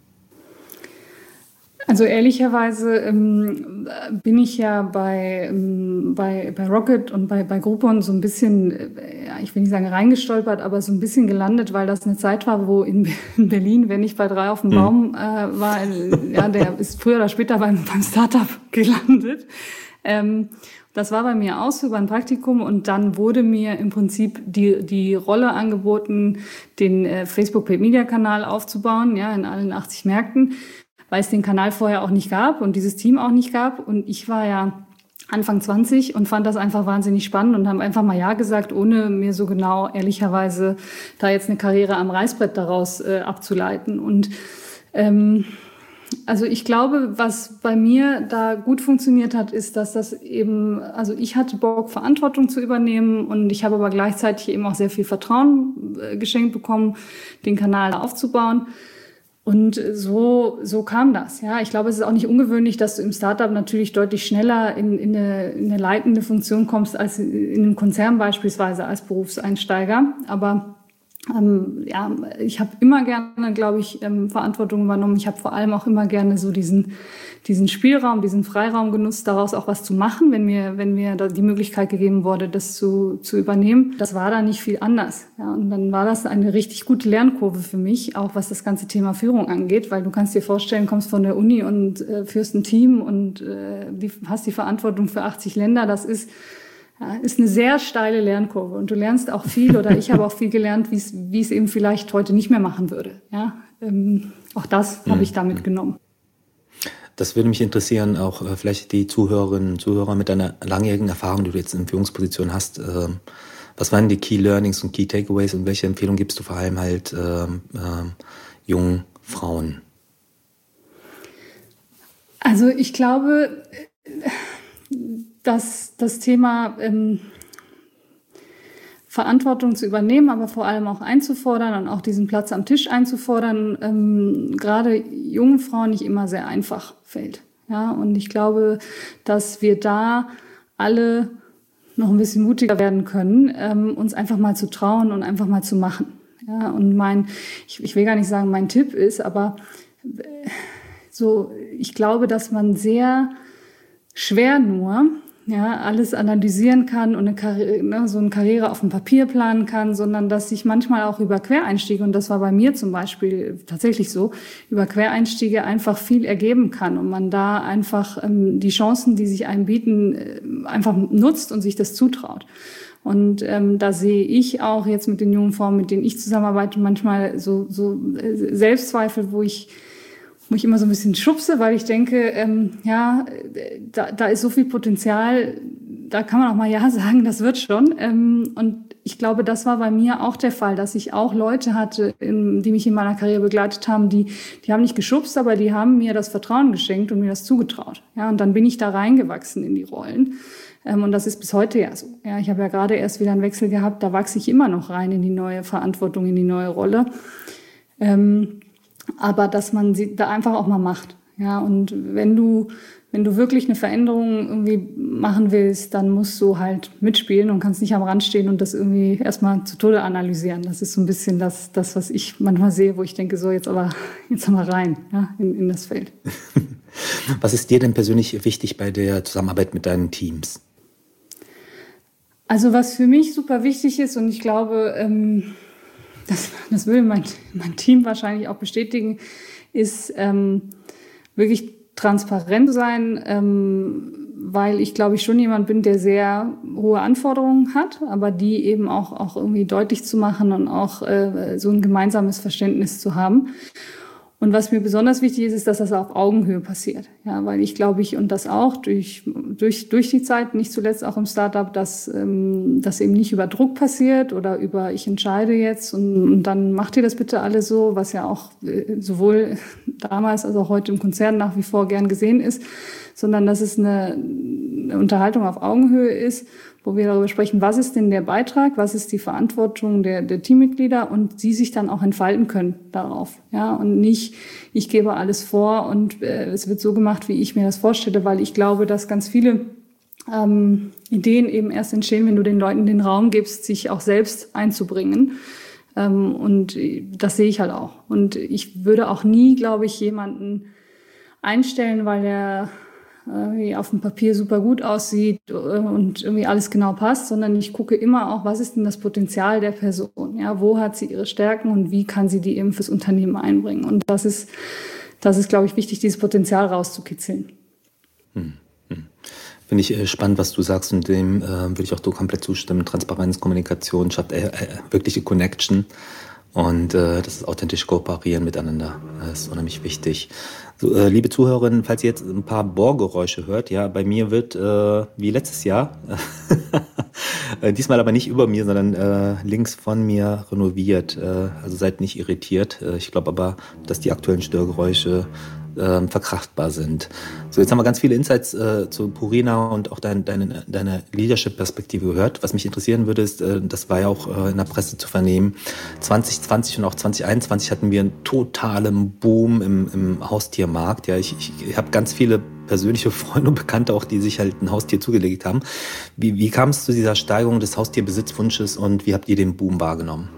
Speaker 1: Also ehrlicherweise ähm, bin ich ja bei, ähm, bei, bei Rocket und bei, bei Groupon so ein bisschen, äh, ja, ich will nicht sagen reingestolpert, aber so ein bisschen gelandet, weil das eine Zeit war, wo in, in Berlin, wenn ich bei drei auf dem Baum äh, war, äh, ja, der ist früher oder später beim, beim Startup gelandet. Ähm, das war bei mir auch so über ein Praktikum und dann wurde mir im Prinzip die, die Rolle angeboten, den äh, Facebook Paid Media Kanal aufzubauen, ja, in allen achtzig Märkten, weil es den Kanal vorher auch nicht gab und dieses Team auch nicht gab. Und ich war ja Anfang zwanzig und fand das einfach wahnsinnig spannend und habe einfach mal Ja gesagt, ohne mir so genau, ehrlicherweise, da jetzt eine Karriere am Reißbrett daraus äh, abzuleiten. Und ähm, also ich glaube, was bei mir da gut funktioniert hat, ist, dass das eben, also ich hatte Bock, Verantwortung zu übernehmen und ich habe aber gleichzeitig eben auch sehr viel Vertrauen äh, geschenkt bekommen, den Kanal aufzubauen. Und so, so kam das. Ja, ich glaube, es ist auch nicht ungewöhnlich, dass du im Startup natürlich deutlich schneller in, in, eine, in eine leitende Funktion kommst als in einem Konzern beispielsweise als Berufseinsteiger. Aber ähm, ja, ich habe immer gerne, glaube ich, ähm, Verantwortung übernommen. Ich habe vor allem auch immer gerne so diesen, diesen Spielraum, diesen Freiraum genutzt, daraus auch was zu machen, wenn mir, wenn mir da die Möglichkeit gegeben wurde, das zu, zu übernehmen. Das war da nicht viel anders. Ja, und dann war das eine richtig gute Lernkurve für mich, auch was das ganze Thema Führung angeht, weil du kannst dir vorstellen, kommst von der Uni und äh, führst ein Team und äh, die, hast die Verantwortung für achtzig Länder. Das ist Ja, ist eine sehr steile Lernkurve und du lernst auch viel oder ich habe auch viel gelernt, wie es wie es eben vielleicht heute nicht mehr machen würde. Ja, ähm, auch das habe ich da mitgenommen.
Speaker 3: Das würde mich interessieren, auch äh, vielleicht die Zuhörerinnen und Zuhörer mit deiner langjährigen Erfahrung, die du jetzt in Führungspositionen hast. Äh, was waren die Key Learnings und Key Takeaways und welche Empfehlungen gibst du vor allem halt äh, äh, jungen Frauen?
Speaker 1: Also ich glaube, dass das Thema ähm, Verantwortung zu übernehmen, aber vor allem auch einzufordern und auch diesen Platz am Tisch einzufordern, ähm, gerade jungen Frauen nicht immer sehr einfach fällt. Ja, und ich glaube, dass wir da alle noch ein bisschen mutiger werden können, ähm, uns einfach mal zu trauen und einfach mal zu machen. Ja, und mein, ich, ich will gar nicht sagen, mein Tipp ist, aber äh, so, ich glaube, dass man sehr schwer nur ja, alles analysieren kann und eine Karriere, ne, so eine Karriere auf dem Papier planen kann, sondern dass sich manchmal auch über Quereinstiege, und das war bei mir zum Beispiel tatsächlich so, über Quereinstiege einfach viel ergeben kann und man da einfach ähm, die Chancen, die sich einem bieten, äh, einfach nutzt und sich das zutraut. Und ähm, da sehe ich auch jetzt mit den jungen Frauen, mit denen ich zusammenarbeite, manchmal so, so äh, Selbstzweifel, wo ich wo ich immer so ein bisschen schubse, weil ich denke, ähm, ja, da, da ist so viel Potenzial, da kann man auch mal Ja sagen, das wird schon. Ähm, und ich glaube, das war bei mir auch der Fall, dass ich auch Leute hatte, in, die mich in meiner Karriere begleitet haben, die, die haben nicht geschubst, aber die haben mir das Vertrauen geschenkt und mir das zugetraut. Ja, und dann bin ich da reingewachsen in die Rollen. Ähm, und das ist bis heute ja so. Ja, ich habe ja gerade erst wieder einen Wechsel gehabt, da wachse ich immer noch rein in die neue Verantwortung, in die neue Rolle. Ähm, Aber dass man sie da einfach auch mal macht. Ja, und wenn du, wenn du wirklich eine Veränderung irgendwie machen willst, dann musst du halt mitspielen und kannst nicht am Rand stehen und das irgendwie erstmal zu Tode analysieren. Das ist so ein bisschen das, das, was ich manchmal sehe, wo ich denke, so jetzt aber, jetzt mal rein, ja, in, in das Feld.
Speaker 3: Was ist dir denn persönlich wichtig bei der Zusammenarbeit mit deinen Teams?
Speaker 1: Also was für mich super wichtig ist, und ich glaube, ähm, das, das will mein, mein Team wahrscheinlich auch bestätigen, ist ähm, wirklich transparent sein, ähm, weil ich glaube ich schon jemand bin, der sehr hohe Anforderungen hat, aber die eben auch, auch irgendwie deutlich zu machen und auch äh, so ein gemeinsames Verständnis zu haben. Und was mir besonders wichtig ist, ist, dass das auf Augenhöhe passiert. Ja, weil ich glaube ich, und das auch durch, durch, durch die Zeit, nicht zuletzt auch im Startup, dass ähm, das eben nicht über Druck passiert oder über ich entscheide jetzt und, und dann macht ihr das bitte alle so, was ja auch äh, sowohl damals als auch heute im Konzern nach wie vor gern gesehen ist, sondern dass es eine, eine Unterhaltung auf Augenhöhe ist, wo wir darüber sprechen, was ist denn der Beitrag, was ist die Verantwortung der, der Teammitglieder und sie sich dann auch entfalten können darauf. Ja, und nicht, ich gebe alles vor und äh, es wird so gemacht, wie ich mir das vorstelle, weil ich glaube, dass ganz viele ähm, Ideen eben erst entstehen, wenn du den Leuten den Raum gibst, sich auch selbst einzubringen. Ähm, und das sehe ich halt auch. Und ich würde auch nie, glaube ich, jemanden einstellen, weil er wie auf dem Papier super gut aussieht und irgendwie alles genau passt, sondern ich gucke immer auch, was ist denn das Potenzial der Person? Ja, wo hat sie ihre Stärken und wie kann sie die eben fürs Unternehmen einbringen? Und das ist, das ist, glaube ich, wichtig, dieses Potenzial rauszukitzeln.
Speaker 3: Hm, hm. Finde ich äh, spannend, was du sagst, und dem äh, würde ich auch so komplett zustimmen. Transparenz, Kommunikation schafft äh, äh, wirkliche Connection. Und äh, das ist authentisch kooperieren miteinander. Das ist unheimlich wichtig. So, äh, liebe Zuhörerinnen, falls ihr jetzt ein paar Bohrgeräusche hört, ja, bei mir wird äh, wie letztes Jahr, äh, diesmal aber nicht über mir, sondern äh, links von mir renoviert. Äh, also seid nicht irritiert. Äh, ich glaube aber, dass die aktuellen Störgeräusche äh, verkraftbar sind. So, jetzt haben wir ganz viele Insights äh, zu Purina und auch dein, deine, deine Leadership-Perspektive gehört. Was mich interessieren würde, ist, äh, das war ja auch äh, in der Presse zu vernehmen, zwanzig zwanzig und auch zwanzig einundzwanzig hatten wir einen totalen Boom im, im Haustiermarkt. Ja, ich, ich, ich habe ganz viele persönliche Freunde und Bekannte auch, die sich halt ein Haustier zugelegt haben. Wie, wie kam es zu dieser Steigerung des Haustierbesitzwunsches und wie habt ihr den Boom wahrgenommen?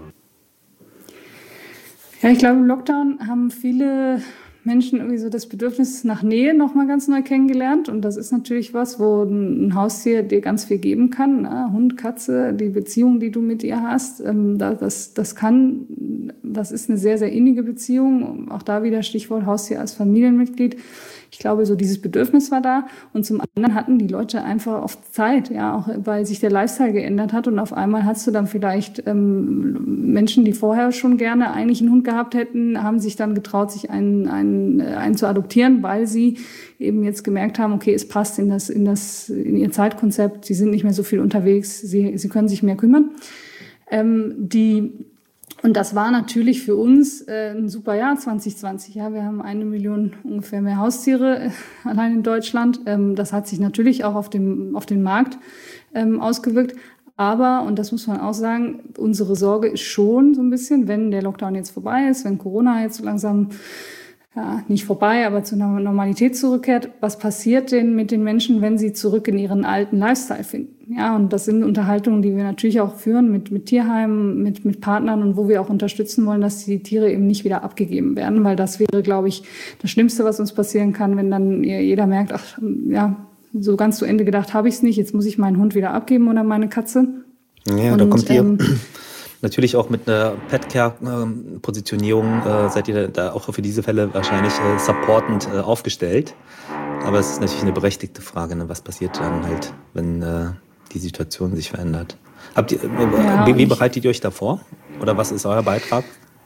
Speaker 1: Ja, ich glaube, im Lockdown haben viele Menschen irgendwie so das Bedürfnis nach Nähe nochmal ganz neu kennengelernt. Und das ist natürlich was, wo ein Haustier dir ganz viel geben kann. Ne? Hund, Katze, die Beziehung, die du mit ihr hast, ähm, das, das kann, das ist eine sehr, sehr innige Beziehung. Auch da wieder Stichwort Haustier als Familienmitglied. Ich glaube, so dieses Bedürfnis war da. Und zum anderen hatten die Leute einfach oft Zeit, ja, auch weil sich der Lifestyle geändert hat. Und auf einmal hast du dann vielleicht ähm, Menschen, die vorher schon gerne eigentlich einen Hund gehabt hätten, haben sich dann getraut, sich einen, einen, einen zu adoptieren, weil sie eben jetzt gemerkt haben, okay, es passt in das, in das, in ihr Zeitkonzept. Sie sind nicht mehr so viel unterwegs. Sie, sie können sich mehr kümmern. Ähm, die Und das war natürlich für uns äh, ein super Jahr zwanzig zwanzig. Ja, wir haben eine Million ungefähr mehr Haustiere äh, allein in Deutschland. Ähm, das hat sich natürlich auch auf dem auf den Markt ähm, ausgewirkt. Aber, und das muss man auch sagen, unsere Sorge ist schon so ein bisschen, wenn der Lockdown jetzt vorbei ist, wenn Corona jetzt so langsam ja, nicht vorbei, aber zu einer Normalität zurückkehrt. Was passiert denn mit den Menschen, wenn sie zurück in ihren alten Lifestyle finden? Ja, und das sind Unterhaltungen, die wir natürlich auch führen mit, mit Tierheimen, mit, mit Partnern und wo wir auch unterstützen wollen, dass die Tiere eben nicht wieder abgegeben werden, weil das wäre, glaube ich, das Schlimmste, was uns passieren kann, wenn dann jeder merkt, ach, ja, so ganz zu Ende gedacht habe ich es nicht, jetzt muss ich meinen Hund wieder abgeben oder meine Katze.
Speaker 3: Ja, und, da kommt ihr ähm, natürlich auch mit einer Pet-Care-Positionierung äh, seid ihr da auch für diese Fälle wahrscheinlich äh, supportend äh, aufgestellt. Aber es ist natürlich eine berechtigte Frage, ne? Was passiert dann halt, wenn äh, die Situation sich verändert? Habt ihr, äh,
Speaker 1: ja,
Speaker 3: wie, wie bereitet ihr euch da vor? Oder was ist euer Beitrag?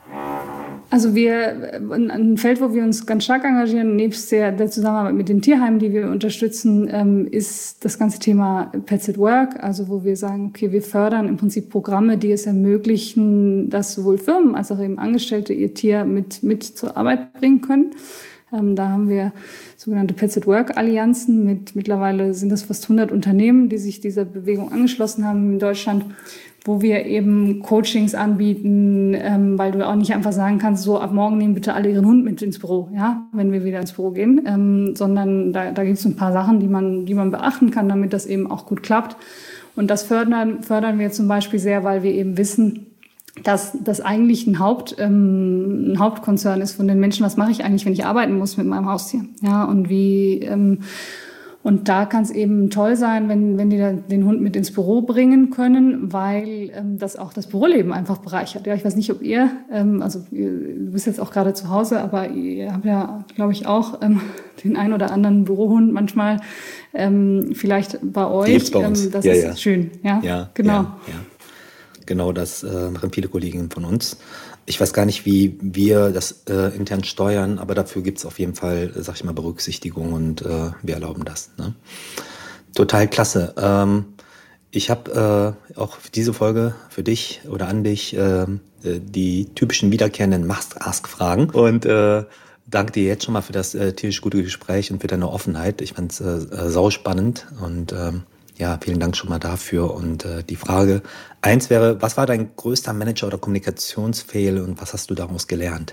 Speaker 1: Also wir, ein Feld, wo wir uns ganz stark engagieren, nebst der, der Zusammenarbeit mit den Tierheimen, die wir unterstützen, ähm, ist das ganze Thema Pets at Work. Also wo wir sagen, okay, wir fördern im Prinzip Programme, die es ermöglichen, dass sowohl Firmen als auch eben Angestellte ihr Tier mit, mit zur Arbeit bringen können. Ähm, da haben wir sogenannte Pets at Work Allianzen mit, mittlerweile sind das fast hundert Unternehmen, die sich dieser Bewegung angeschlossen haben in Deutschland, wo wir eben Coachings anbieten, ähm, weil du auch nicht einfach sagen kannst, so ab morgen nehmen bitte alle ihren Hund mit ins Büro, ja, wenn wir wieder ins Büro gehen, ähm, sondern da, da gibt es ein paar Sachen, die man, die man beachten kann, damit das eben auch gut klappt. Und das fördern, fördern wir zum Beispiel sehr, weil wir eben wissen, dass das eigentlich ein Haupt, ähm, ein Hauptkonzern ist von den Menschen. Was mache ich eigentlich, wenn ich arbeiten muss mit meinem Haustier? Ja, und wie, ähm, Und da kann es eben toll sein, wenn, wenn die da den Hund mit ins Büro bringen können, weil ähm, das auch das Büroleben einfach bereichert. Ja, ich weiß nicht, ob ihr, ähm, also ihr, du bist jetzt auch gerade zu Hause, aber ihr habt ja, glaube ich, auch ähm, den ein oder anderen Bürohund manchmal ähm, vielleicht bei euch.
Speaker 3: Bei uns.
Speaker 1: Ähm, das
Speaker 3: ja,
Speaker 1: ist
Speaker 3: ja.
Speaker 1: schön. Ja,
Speaker 3: ja
Speaker 1: genau.
Speaker 3: Ja, ja. Genau, das äh, machen viele Kolleginnen von uns. Ich weiß gar nicht, wie wir das äh, intern steuern, aber dafür gibt es auf jeden Fall, sag ich mal, Berücksichtigung und äh, wir erlauben das. Ne? Total klasse. Ähm, ich habe äh, auch für diese Folge für dich oder an dich äh, die typischen wiederkehrenden Must-Ask-Fragen und äh, danke dir jetzt schon mal für das äh, tierisch gute Gespräch und für deine Offenheit. Ich fand es äh, sauspannend und ähm, ja, vielen Dank schon mal dafür. Und äh, die Frage eins wäre, was war dein größter Manager- oder Kommunikationsfail und was hast du daraus gelernt?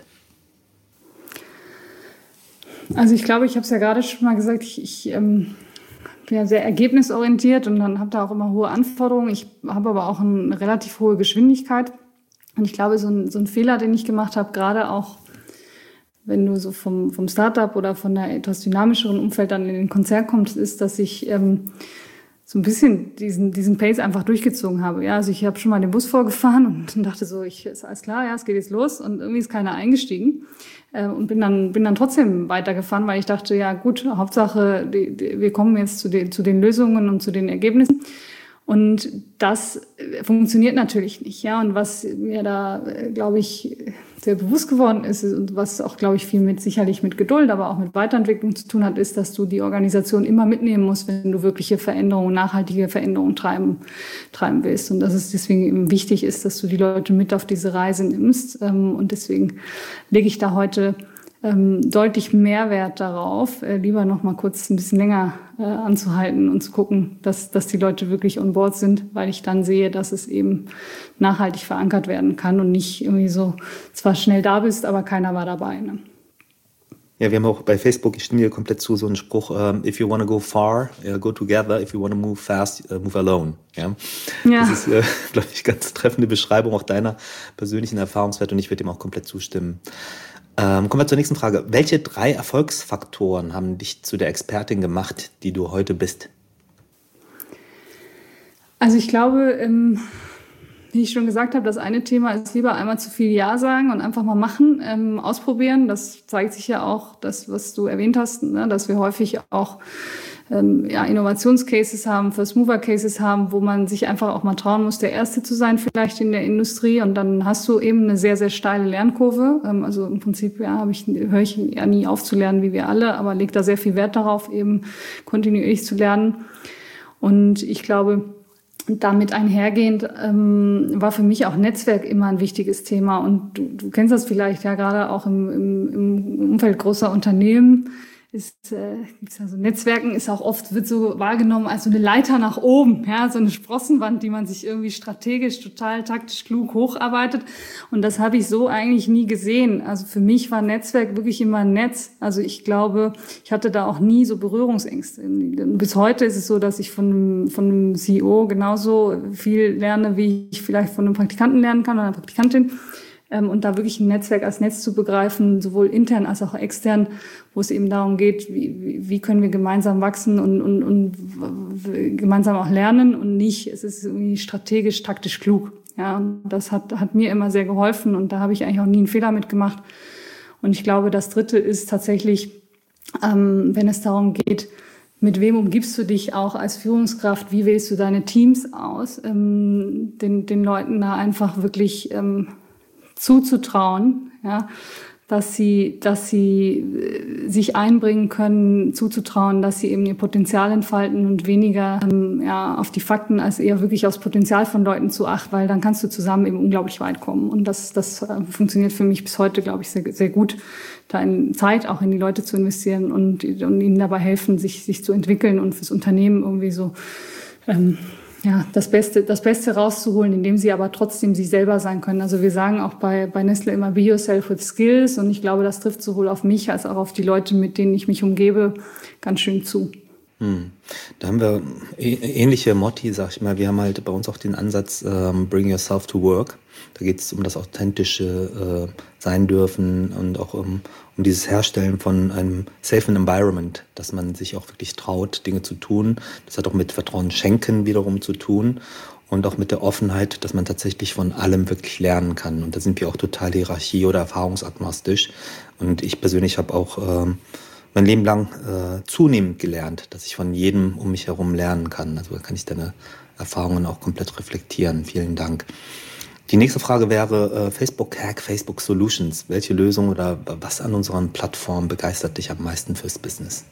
Speaker 1: Also ich glaube, ich habe es ja gerade schon mal gesagt, ich, ich ähm, bin ja sehr ergebnisorientiert und dann habe da auch immer hohe Anforderungen. Ich habe aber auch eine relativ hohe Geschwindigkeit. Und ich glaube, so ein, so ein Fehler, den ich gemacht habe, gerade auch wenn du so vom, vom Startup oder von einer etwas dynamischeren Umfeld dann in den Konzern kommst, ist, dass ich ähm, so ein bisschen diesen, diesen Pace einfach durchgezogen habe. Ja, also ich habe schon mal den Bus vorgefahren und dachte so, ich, ist alles klar, ja, es geht jetzt los und irgendwie ist keiner eingestiegen äh, und bin dann, bin dann trotzdem weitergefahren, weil ich dachte, ja gut, Hauptsache, die, die, wir kommen jetzt zu den, zu den Lösungen und zu den Ergebnissen. Und das funktioniert natürlich nicht, ja. Und was mir da, glaube ich, sehr bewusst geworden ist und was auch, glaube ich, viel mit sicherlich mit Geduld, aber auch mit Weiterentwicklung zu tun hat, ist, dass du die Organisation immer mitnehmen musst, wenn du wirkliche Veränderungen, nachhaltige Veränderungen treiben, treiben willst. Und dass es deswegen eben wichtig ist, dass du die Leute mit auf diese Reise nimmst. Und deswegen lege ich da heute Ähm, deutlich mehr Wert darauf, äh, lieber noch mal kurz ein bisschen länger äh, anzuhalten und zu gucken, dass, dass die Leute wirklich on board sind, weil ich dann sehe, dass es eben nachhaltig verankert werden kann und nicht irgendwie so zwar schnell da bist, aber keiner war dabei. Ne?
Speaker 3: Ja, wir haben auch bei Facebook, ich stimme dir komplett zu, so einen Spruch, um, if you want to go far, uh, go together, if you want to move fast, uh, move alone. Ja? Ja. Das ist, äh, glaube ich, ganz treffende Beschreibung auch deiner persönlichen Erfahrungswerte und ich würde dem auch komplett zustimmen. Ähm, kommen wir zur nächsten Frage. Welche drei Erfolgsfaktoren haben dich zu der Expertin gemacht, die du heute bist?
Speaker 1: Also ich glaube, ähm, wie ich schon gesagt habe, das eine Thema ist lieber einmal zu viel Ja sagen und einfach mal machen, ähm, ausprobieren. Das zeigt sich ja auch, das, was du erwähnt hast, ne, dass wir häufig auch ähm, ja, Innovationscases haben, First-Mover-Cases haben, wo man sich einfach auch mal trauen muss, der Erste zu sein vielleicht in der Industrie. Und dann hast du eben eine sehr, sehr steile Lernkurve. Ähm, also im Prinzip ja, habe ich, höre ich ja nie auf zu lernen, wie wir alle, aber lege da sehr viel Wert darauf, eben kontinuierlich zu lernen. Und ich glaube, damit einhergehend ähm, war für mich auch Netzwerk immer ein wichtiges Thema. Und du, du kennst das vielleicht ja gerade auch im, im, im Umfeld großer Unternehmen. Ist, äh, gibt's ja so Netzwerken, ist auch oft, wird so wahrgenommen als so eine Leiter nach oben, ja, so eine Sprossenwand, die man sich irgendwie strategisch, total taktisch klug hocharbeitet. Und das habe ich so eigentlich nie gesehen. Also für mich war Netzwerk wirklich immer ein Netz. Also ich glaube, ich hatte da auch nie so Berührungsängste. Bis heute ist es so, dass ich von einem, von einem C E O genauso viel lerne, wie ich vielleicht von einem Praktikanten lernen kann oder einer Praktikantin. Und da wirklich ein Netzwerk als Netz zu begreifen, sowohl intern als auch extern, wo es eben darum geht, wie, wie können wir gemeinsam wachsen und, und, und gemeinsam auch lernen und nicht, es ist irgendwie strategisch, taktisch klug. Ja, und das hat, hat mir immer sehr geholfen und da habe ich eigentlich auch nie einen Fehler mitgemacht. Und ich glaube, das Dritte ist tatsächlich, ähm, wenn es darum geht, mit wem umgibst du dich auch als Führungskraft, wie wählst du deine Teams aus, ähm, den, den Leuten da einfach wirklich ähm, zuzutrauen, ja, dass sie, dass sie sich einbringen können, zuzutrauen, dass sie eben ihr Potenzial entfalten und weniger ähm, ja, auf die Fakten als eher wirklich aufs Potenzial von Leuten zu achten, weil dann kannst du zusammen eben unglaublich weit kommen. Und das, das äh, funktioniert für mich bis heute, glaube ich, sehr, sehr gut, da in Zeit auch in die Leute zu investieren und, und ihnen dabei helfen, sich, sich zu entwickeln und fürs Unternehmen irgendwie so ähm, ja, das Beste, das Beste rauszuholen, indem sie aber trotzdem sie selber sein können. Also wir sagen auch bei, bei Nestle immer be yourself with skills und ich glaube, das trifft sowohl auf mich als auch auf die Leute, mit denen ich mich umgebe, ganz schön zu.
Speaker 3: Hm. Da haben wir ähnliche Motti, sag ich mal. Wir haben halt bei uns auch den Ansatz, ähm, bring yourself to work. Da geht es um das authentische äh, Sein dürfen und auch um, um dieses Herstellen von einem safen Environment, dass man sich auch wirklich traut, Dinge zu tun. Das hat auch mit Vertrauen schenken wiederum zu tun und auch mit der Offenheit, dass man tatsächlich von allem wirklich lernen kann. Und da sind wir auch total hierarchie- oder erfahrungsagnostisch. Und ich persönlich habe auch ähm, mein Leben lang äh, zunehmend gelernt, dass ich von jedem um mich herum lernen kann. Also da kann ich deine Erfahrungen auch komplett reflektieren. Vielen Dank. Die nächste Frage wäre äh, Facebook Hack, Facebook Solutions. Welche Lösung oder was an unseren Plattformen begeistert dich am meisten fürs Business?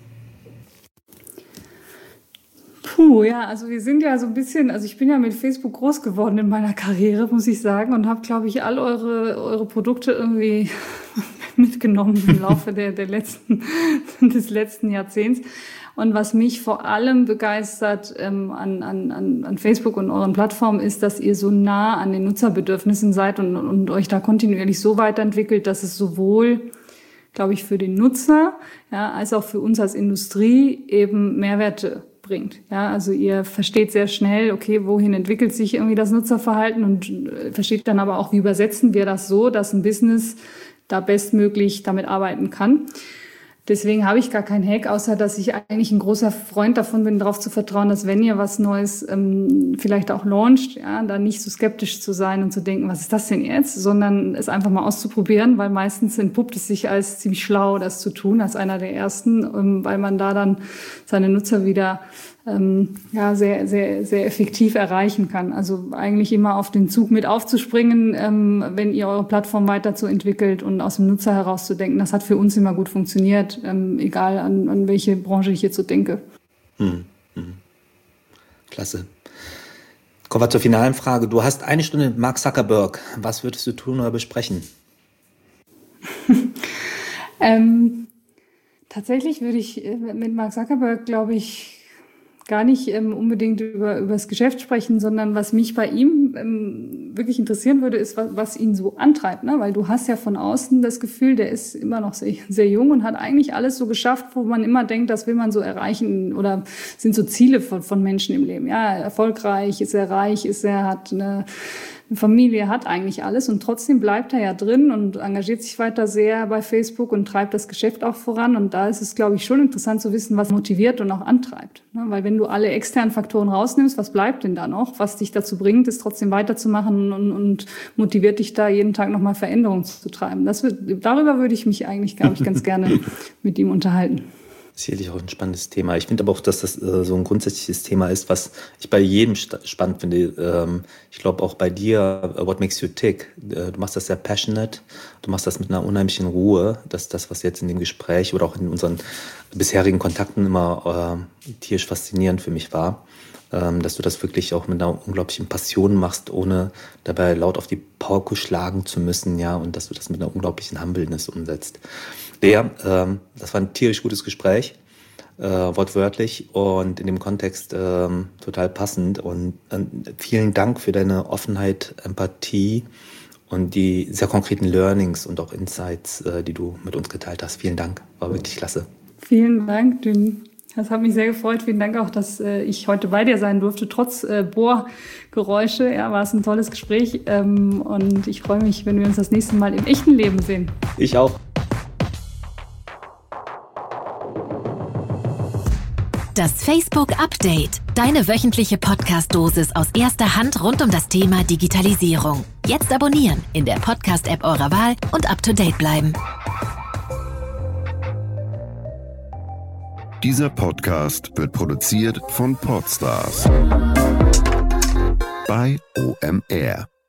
Speaker 1: Puh, ja, also wir sind ja so ein bisschen, also ich bin ja mit Facebook groß geworden in meiner Karriere, muss ich sagen, und habe, glaube ich, all eure, eure Produkte irgendwie mitgenommen im Laufe der, der letzten, des letzten Jahrzehnts. Und was mich vor allem begeistert ähm, an, an, an Facebook und euren Plattformen ist, dass ihr so nah an den Nutzerbedürfnissen seid und, und euch da kontinuierlich so weiterentwickelt, dass es sowohl, glaube ich, für den Nutzer, ja, als auch für uns als Industrie eben Mehrwerte bringt. Ja, also ihr versteht sehr schnell, okay, wohin entwickelt sich irgendwie das Nutzerverhalten und äh, versteht dann aber auch, wie übersetzen wir das so, dass ein Business da bestmöglich damit arbeiten kann. Deswegen habe ich gar keinen Hack, außer dass ich eigentlich ein großer Freund davon bin, darauf zu vertrauen, dass wenn ihr was Neues ähm, vielleicht auch launcht, ja, da nicht so skeptisch zu sein und zu denken, was ist das denn jetzt, sondern es einfach mal auszuprobieren, weil meistens entpuppt es sich als ziemlich schlau, das zu tun, als einer der ersten, ähm, weil man da dann seine Nutzer wieder ähm, ja, sehr, sehr, sehr effektiv erreichen kann. Also eigentlich immer auf den Zug mit aufzuspringen, ähm, wenn ihr eure Plattform weiterzuentwickelt und aus dem Nutzer herauszudenken. Das hat für uns immer gut funktioniert, ähm, egal an, an welche Branche ich jetzt so denke.
Speaker 3: Hm, hm. Klasse. Kommen wir zur finalen Frage. Du hast eine Stunde mit Mark Zuckerberg. Was würdest du tun oder besprechen?
Speaker 1: ähm, tatsächlich würde ich mit Mark Zuckerberg, glaube ich, gar nicht ähm, unbedingt über, über das Geschäft sprechen, sondern was mich bei ihm ähm, wirklich interessieren würde, ist, was, was ihn so antreibt. Ne? Weil du hast ja von außen das Gefühl, der ist immer noch sehr, sehr jung und hat eigentlich alles so geschafft, wo man immer denkt, das will man so erreichen oder sind so Ziele von, von Menschen im Leben. Ja, erfolgreich, ist er reich, ist er, hat eine Familie, hat eigentlich alles und trotzdem bleibt er ja drin und engagiert sich weiter sehr bei Facebook und treibt das Geschäft auch voran. Und da ist es, glaube ich, schon interessant zu wissen, was motiviert und auch antreibt. Weil wenn du alle externen Faktoren rausnimmst, was bleibt denn da noch? Was dich dazu bringt, ist trotzdem weiterzumachen und, und motiviert dich da jeden Tag nochmal Veränderungen zu treiben. Das wird, darüber würde ich mich eigentlich, glaube ich, ganz gerne mit ihm unterhalten.
Speaker 3: Sicherlich auch ein spannendes Thema. Ich finde aber auch, dass das äh, so ein grundsätzliches Thema ist, was ich bei jedem st- spannend finde. Ähm, ich glaube auch bei dir, uh, what makes you tick? Äh, du machst das sehr passionate, du machst das mit einer unheimlichen Ruhe. Das ist das, was jetzt in dem Gespräch oder auch in unseren bisherigen Kontakten immer äh, tierisch faszinierend für mich war. Ähm, dass du das wirklich auch mit einer unglaublichen Passion machst, ohne dabei laut auf die Pauke schlagen zu müssen, ja, und dass du das mit einer unglaublichen Humbleness umsetzt. Lea, ähm, das war ein tierisch gutes Gespräch, äh, wortwörtlich und in dem Kontext ähm, total passend und äh, vielen Dank für deine Offenheit, Empathie und die sehr konkreten Learnings und auch Insights, äh, die du mit uns geteilt hast. Vielen Dank, war wirklich klasse.
Speaker 1: Vielen Dank, Dünn. Das hat mich sehr gefreut. Vielen Dank auch, dass äh, ich heute bei dir sein durfte. Trotz äh, Bohrgeräusche, ja, war es ein tolles Gespräch. Ähm, und ich freue mich, wenn wir uns das nächste Mal im echten Leben sehen.
Speaker 3: Ich auch.
Speaker 2: Das Facebook Update. Deine wöchentliche Podcast-Dosis aus erster Hand rund um das Thema Digitalisierung. Jetzt abonnieren in der Podcast-App eurer Wahl und up-to-date bleiben.
Speaker 4: Dieser Podcast wird produziert von Podstars bei O M R.